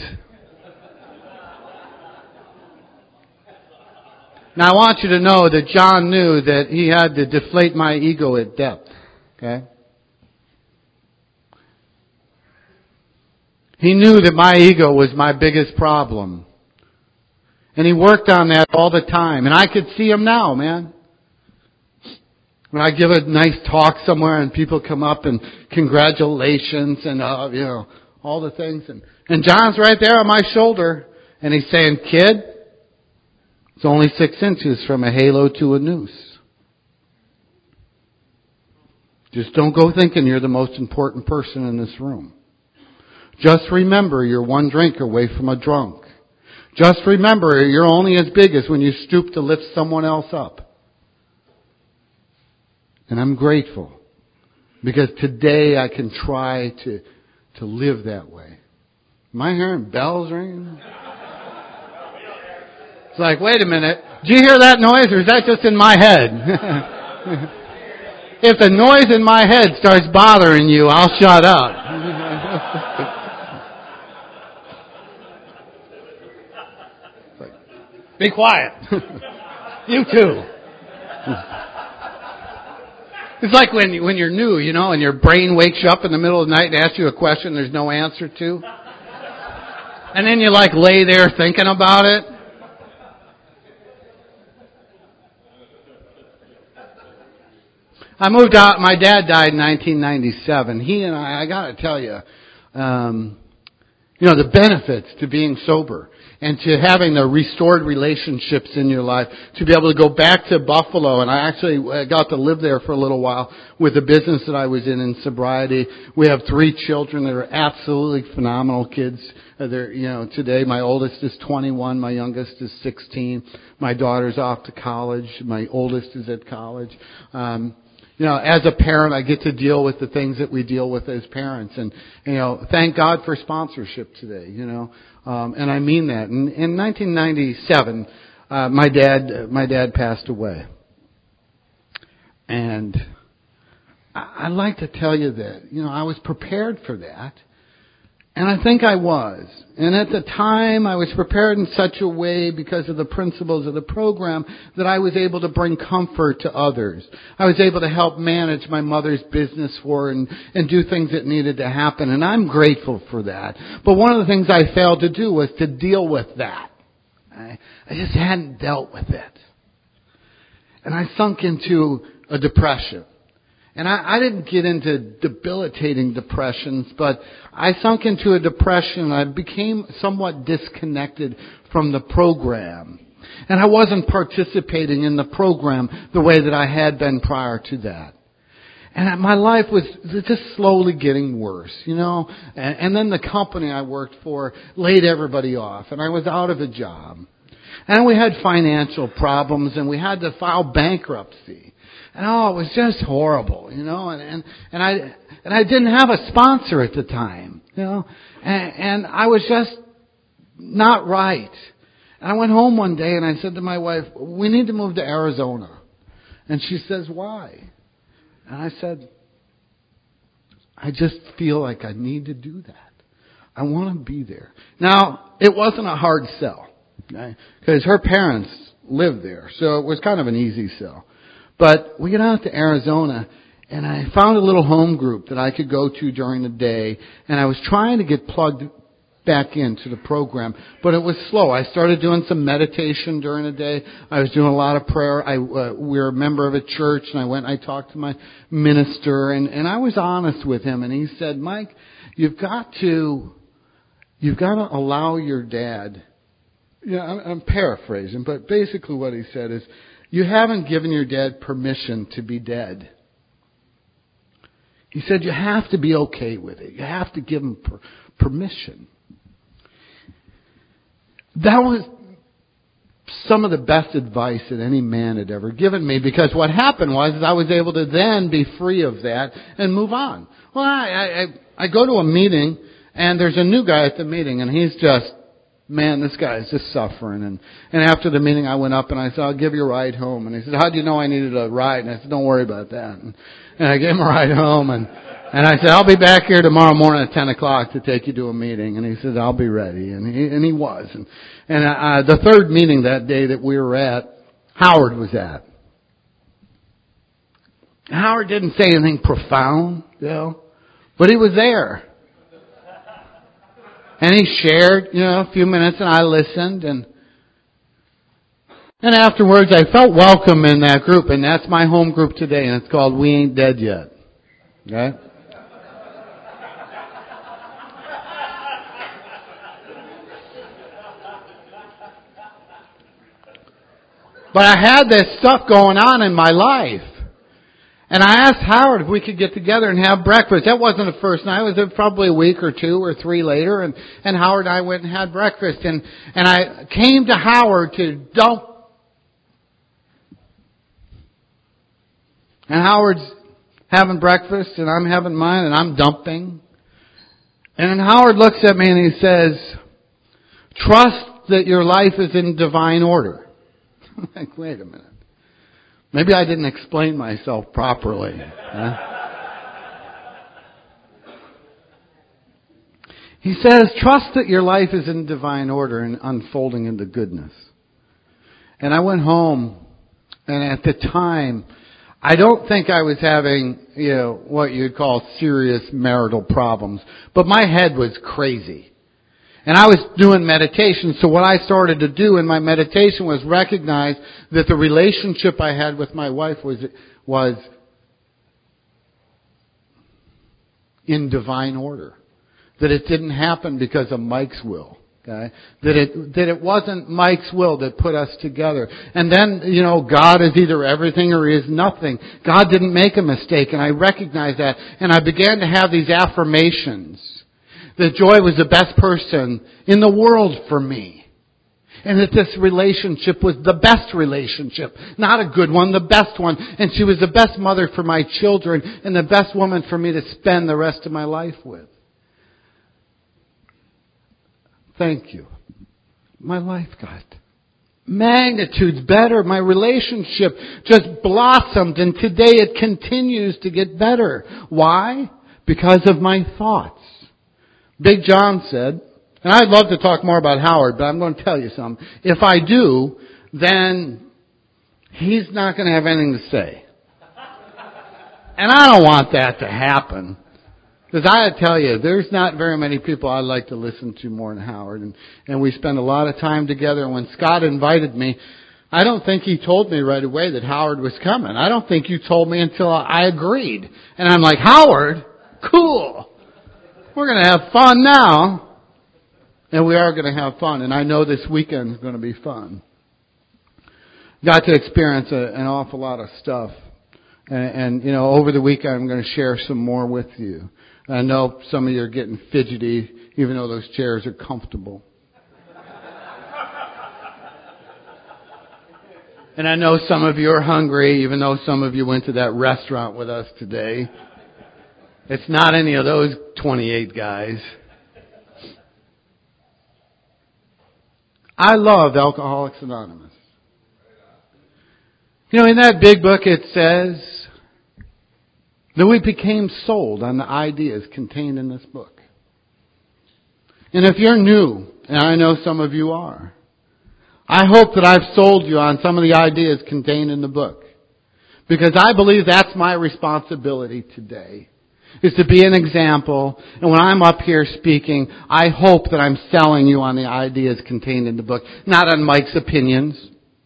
Now I want you to know that John knew that he had to deflate my ego at depth. Okay? He knew that my ego was my biggest problem. And he worked on that all the time. And I could see him now, man. When I give a nice talk somewhere and people come up and congratulations and, all the things. And John's right there on my shoulder and he's saying, "Kid, it's only 6 inches from a halo to a noose." Just don't go thinking you're the most important person in this room. Just remember you're one drink away from a drunk. Just remember you're only as big as when you stoop to lift someone else up. And I'm grateful because today I can try to live that way. Am I hearing bells ringing? It's like, wait a minute. Did you hear that noise or is that just in my head? If the noise in my head starts bothering you, I'll shut up. Be quiet. You too. It's like when you're new, and your brain wakes you up in the middle of the night and asks you a question there's no answer to. And then you lay there thinking about it. I moved out. My dad died in 1997. He and I got to tell you, the benefits to being sober and to having the restored relationships in your life, to be able to go back to Buffalo. And I actually got to live there for a little while with the business that I was in sobriety. We have 3 children that are absolutely phenomenal kids. Today my oldest is 21, my youngest is 16. My daughter's off to college. My oldest is at college. As a parent, I get to deal with the things that we deal with as parents. And, thank God for sponsorship today, and I mean that. In 1997, my dad passed away. And I'd like to tell you that, I was prepared for that. And I think I was. And at the time, I was prepared in such a way because of the principles of the program that I was able to bring comfort to others. I was able to help manage my mother's business for her and do things that needed to happen. And I'm grateful for that. But one of the things I failed to do was to deal with that. I just hadn't dealt with it. And I sunk into a depression. And I didn't get into debilitating depressions, but I sunk into a depression. I became somewhat disconnected from the program. And I wasn't participating in the program the way that I had been prior to that. And my life was just slowly getting worse, And then the company I worked for laid everybody off, and I was out of a job. And we had financial problems, and we had to file bankruptcy. And it was just horrible, and I didn't have a sponsor at the time, and I was just not right. And I went home one day and I said to my wife, we need to move to Arizona. And she says, why? And I said, I just feel like I need to do that. I want to be there. Now, it wasn't a hard sell, okay? Because her parents lived there, so it was kind of an easy sell. But we get out to Arizona, and I found a little home group that I could go to during the day, and I was trying to get plugged back into the program, but it was slow. I started doing some meditation during the day. I was doing a lot of prayer. We were a member of a church, and I talked to my minister, and I was honest with him, and he said, Mike, you've got to allow your dad. I'm paraphrasing, but basically what he said is, you haven't given your dad permission to be dead. He said you have to be okay with it. You have to give him permission. That was some of the best advice that any man had ever given me, because what happened was I was able to then be free of that and move on. Well, I go to a meeting, and there's a new guy at the meeting, and he's just, man, this guy is just suffering. And after the meeting, I went up and I said, I'll give you a ride home. And he said, how do you know I needed a ride? And I said, don't worry about that. And I gave him a ride home. And I said, I'll be back here tomorrow morning at 10 o'clock to take you to a meeting. And he said, I'll be ready. And he was. And the third meeting that day that we were at, Howard was at. Howard didn't say anything profound, but he was there. And he shared, a few minutes, and I listened. And afterwards, I felt welcome in that group. And that's my home group today, and it's called We Ain't Dead Yet. Okay? But I had this stuff going on in my life. And I asked Howard if we could get together and have breakfast. That wasn't the first night. It was probably a week or 2 or 3 later. And Howard and I went and had breakfast. And I came to Howard to dump. And Howard's having breakfast and I'm having mine and I'm dumping. And then Howard looks at me and he says, trust that your life is in divine order. I'm like, wait a minute. Maybe I didn't explain myself properly. Huh? He says, trust that your life is in divine order and unfolding into goodness. And I went home, and at the time, I don't think I was having, what you'd call serious marital problems, but my head was crazy. And I was doing meditation, so what I started to do in my meditation was recognize that the relationship I had with my wife was in divine order. That it didn't happen because of Mike's will. Okay? That it wasn't Mike's will that put us together. And then, God is either everything or He is nothing. God didn't make a mistake, and I recognized that. And I began to have these affirmations that Joy was the best person in the world for me. And that this relationship was the best relationship. Not a good one, the best one. And she was the best mother for my children and the best woman for me to spend the rest of my life with. Thank you. My life got magnitudes better. My relationship just blossomed, and today it continues to get better. Why? Because of my thoughts. Big John said, and I'd love to talk more about Howard, but I'm going to tell you something. If I do, then he's not going to have anything to say. And I don't want that to happen. Because I tell you, there's not very many people I'd like to listen to more than Howard. And we spend a lot of time together. And when Scott invited me, I don't think he told me right away that Howard was coming. I don't think you told me until I agreed. And I'm like, Howard? Cool. We're going to have fun now. And we are going to have fun. And I know this weekend is going to be fun. Got to experience an awful lot of stuff. And over the weekend I'm going to share some more with you. I know some of you are getting fidgety, even though those chairs are comfortable. And I know some of you are hungry, even though some of you went to that restaurant with us today. It's not any of those 28 guys. I love Alcoholics Anonymous. In that big book it says that we became sold on the ideas contained in this book. And if you're new, and I know some of you are, I hope that I've sold you on some of the ideas contained in the book. Because I believe that's my responsibility today, is to be an example. And when I'm up here speaking, I hope that I'm selling you on the ideas contained in the book, not on Mike's opinions.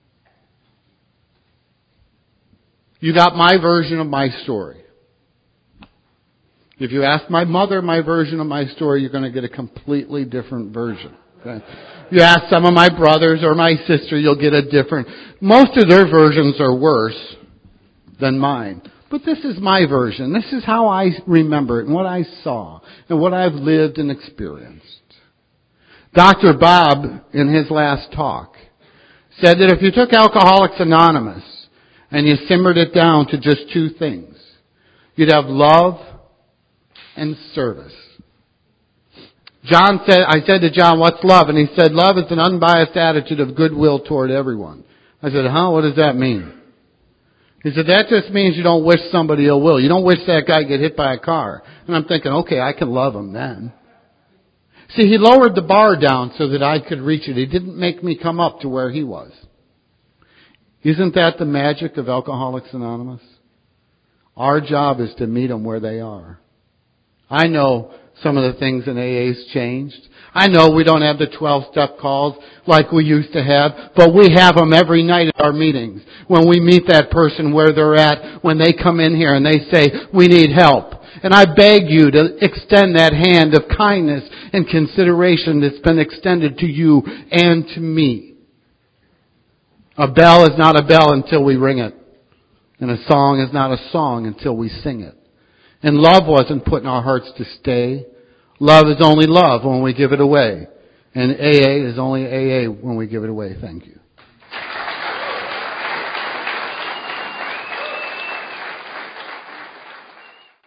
You got my version of my story. If you ask my mother my version of my story, you're going to get a completely different version. Okay? You ask some of my brothers or my sister, you'll get a different. Most of their versions are worse than mine. But this is my version. This is how I remember it and what I saw and what I've lived and experienced. Dr. Bob, in his last talk, said that if you took Alcoholics Anonymous and you simmered it down to just 2 things, you'd have love and service. I said to John, what's love? And he said, love is an unbiased attitude of goodwill toward everyone. I said, what does that mean? He said, that just means you don't wish somebody ill will. You don't wish that guy get hit by a car. And I'm thinking, okay, I can love him then. See, he lowered the bar down so that I could reach it. He didn't make me come up to where he was. Isn't that the magic of Alcoholics Anonymous? Our job is to meet them where they are. I know some of the things in AA's changed. I know we don't have the 12-step calls like we used to have, but we have them every night at our meetings. When we meet that person where they're at, when they come in here and they say, we need help. And I beg you to extend that hand of kindness and consideration that's been extended to you and to me. A bell is not a bell until we ring it. And a song is not a song until we sing it. And love wasn't put in our hearts to stay. Love is only love when we give it away. And AA is only AA when we give it away. Thank you.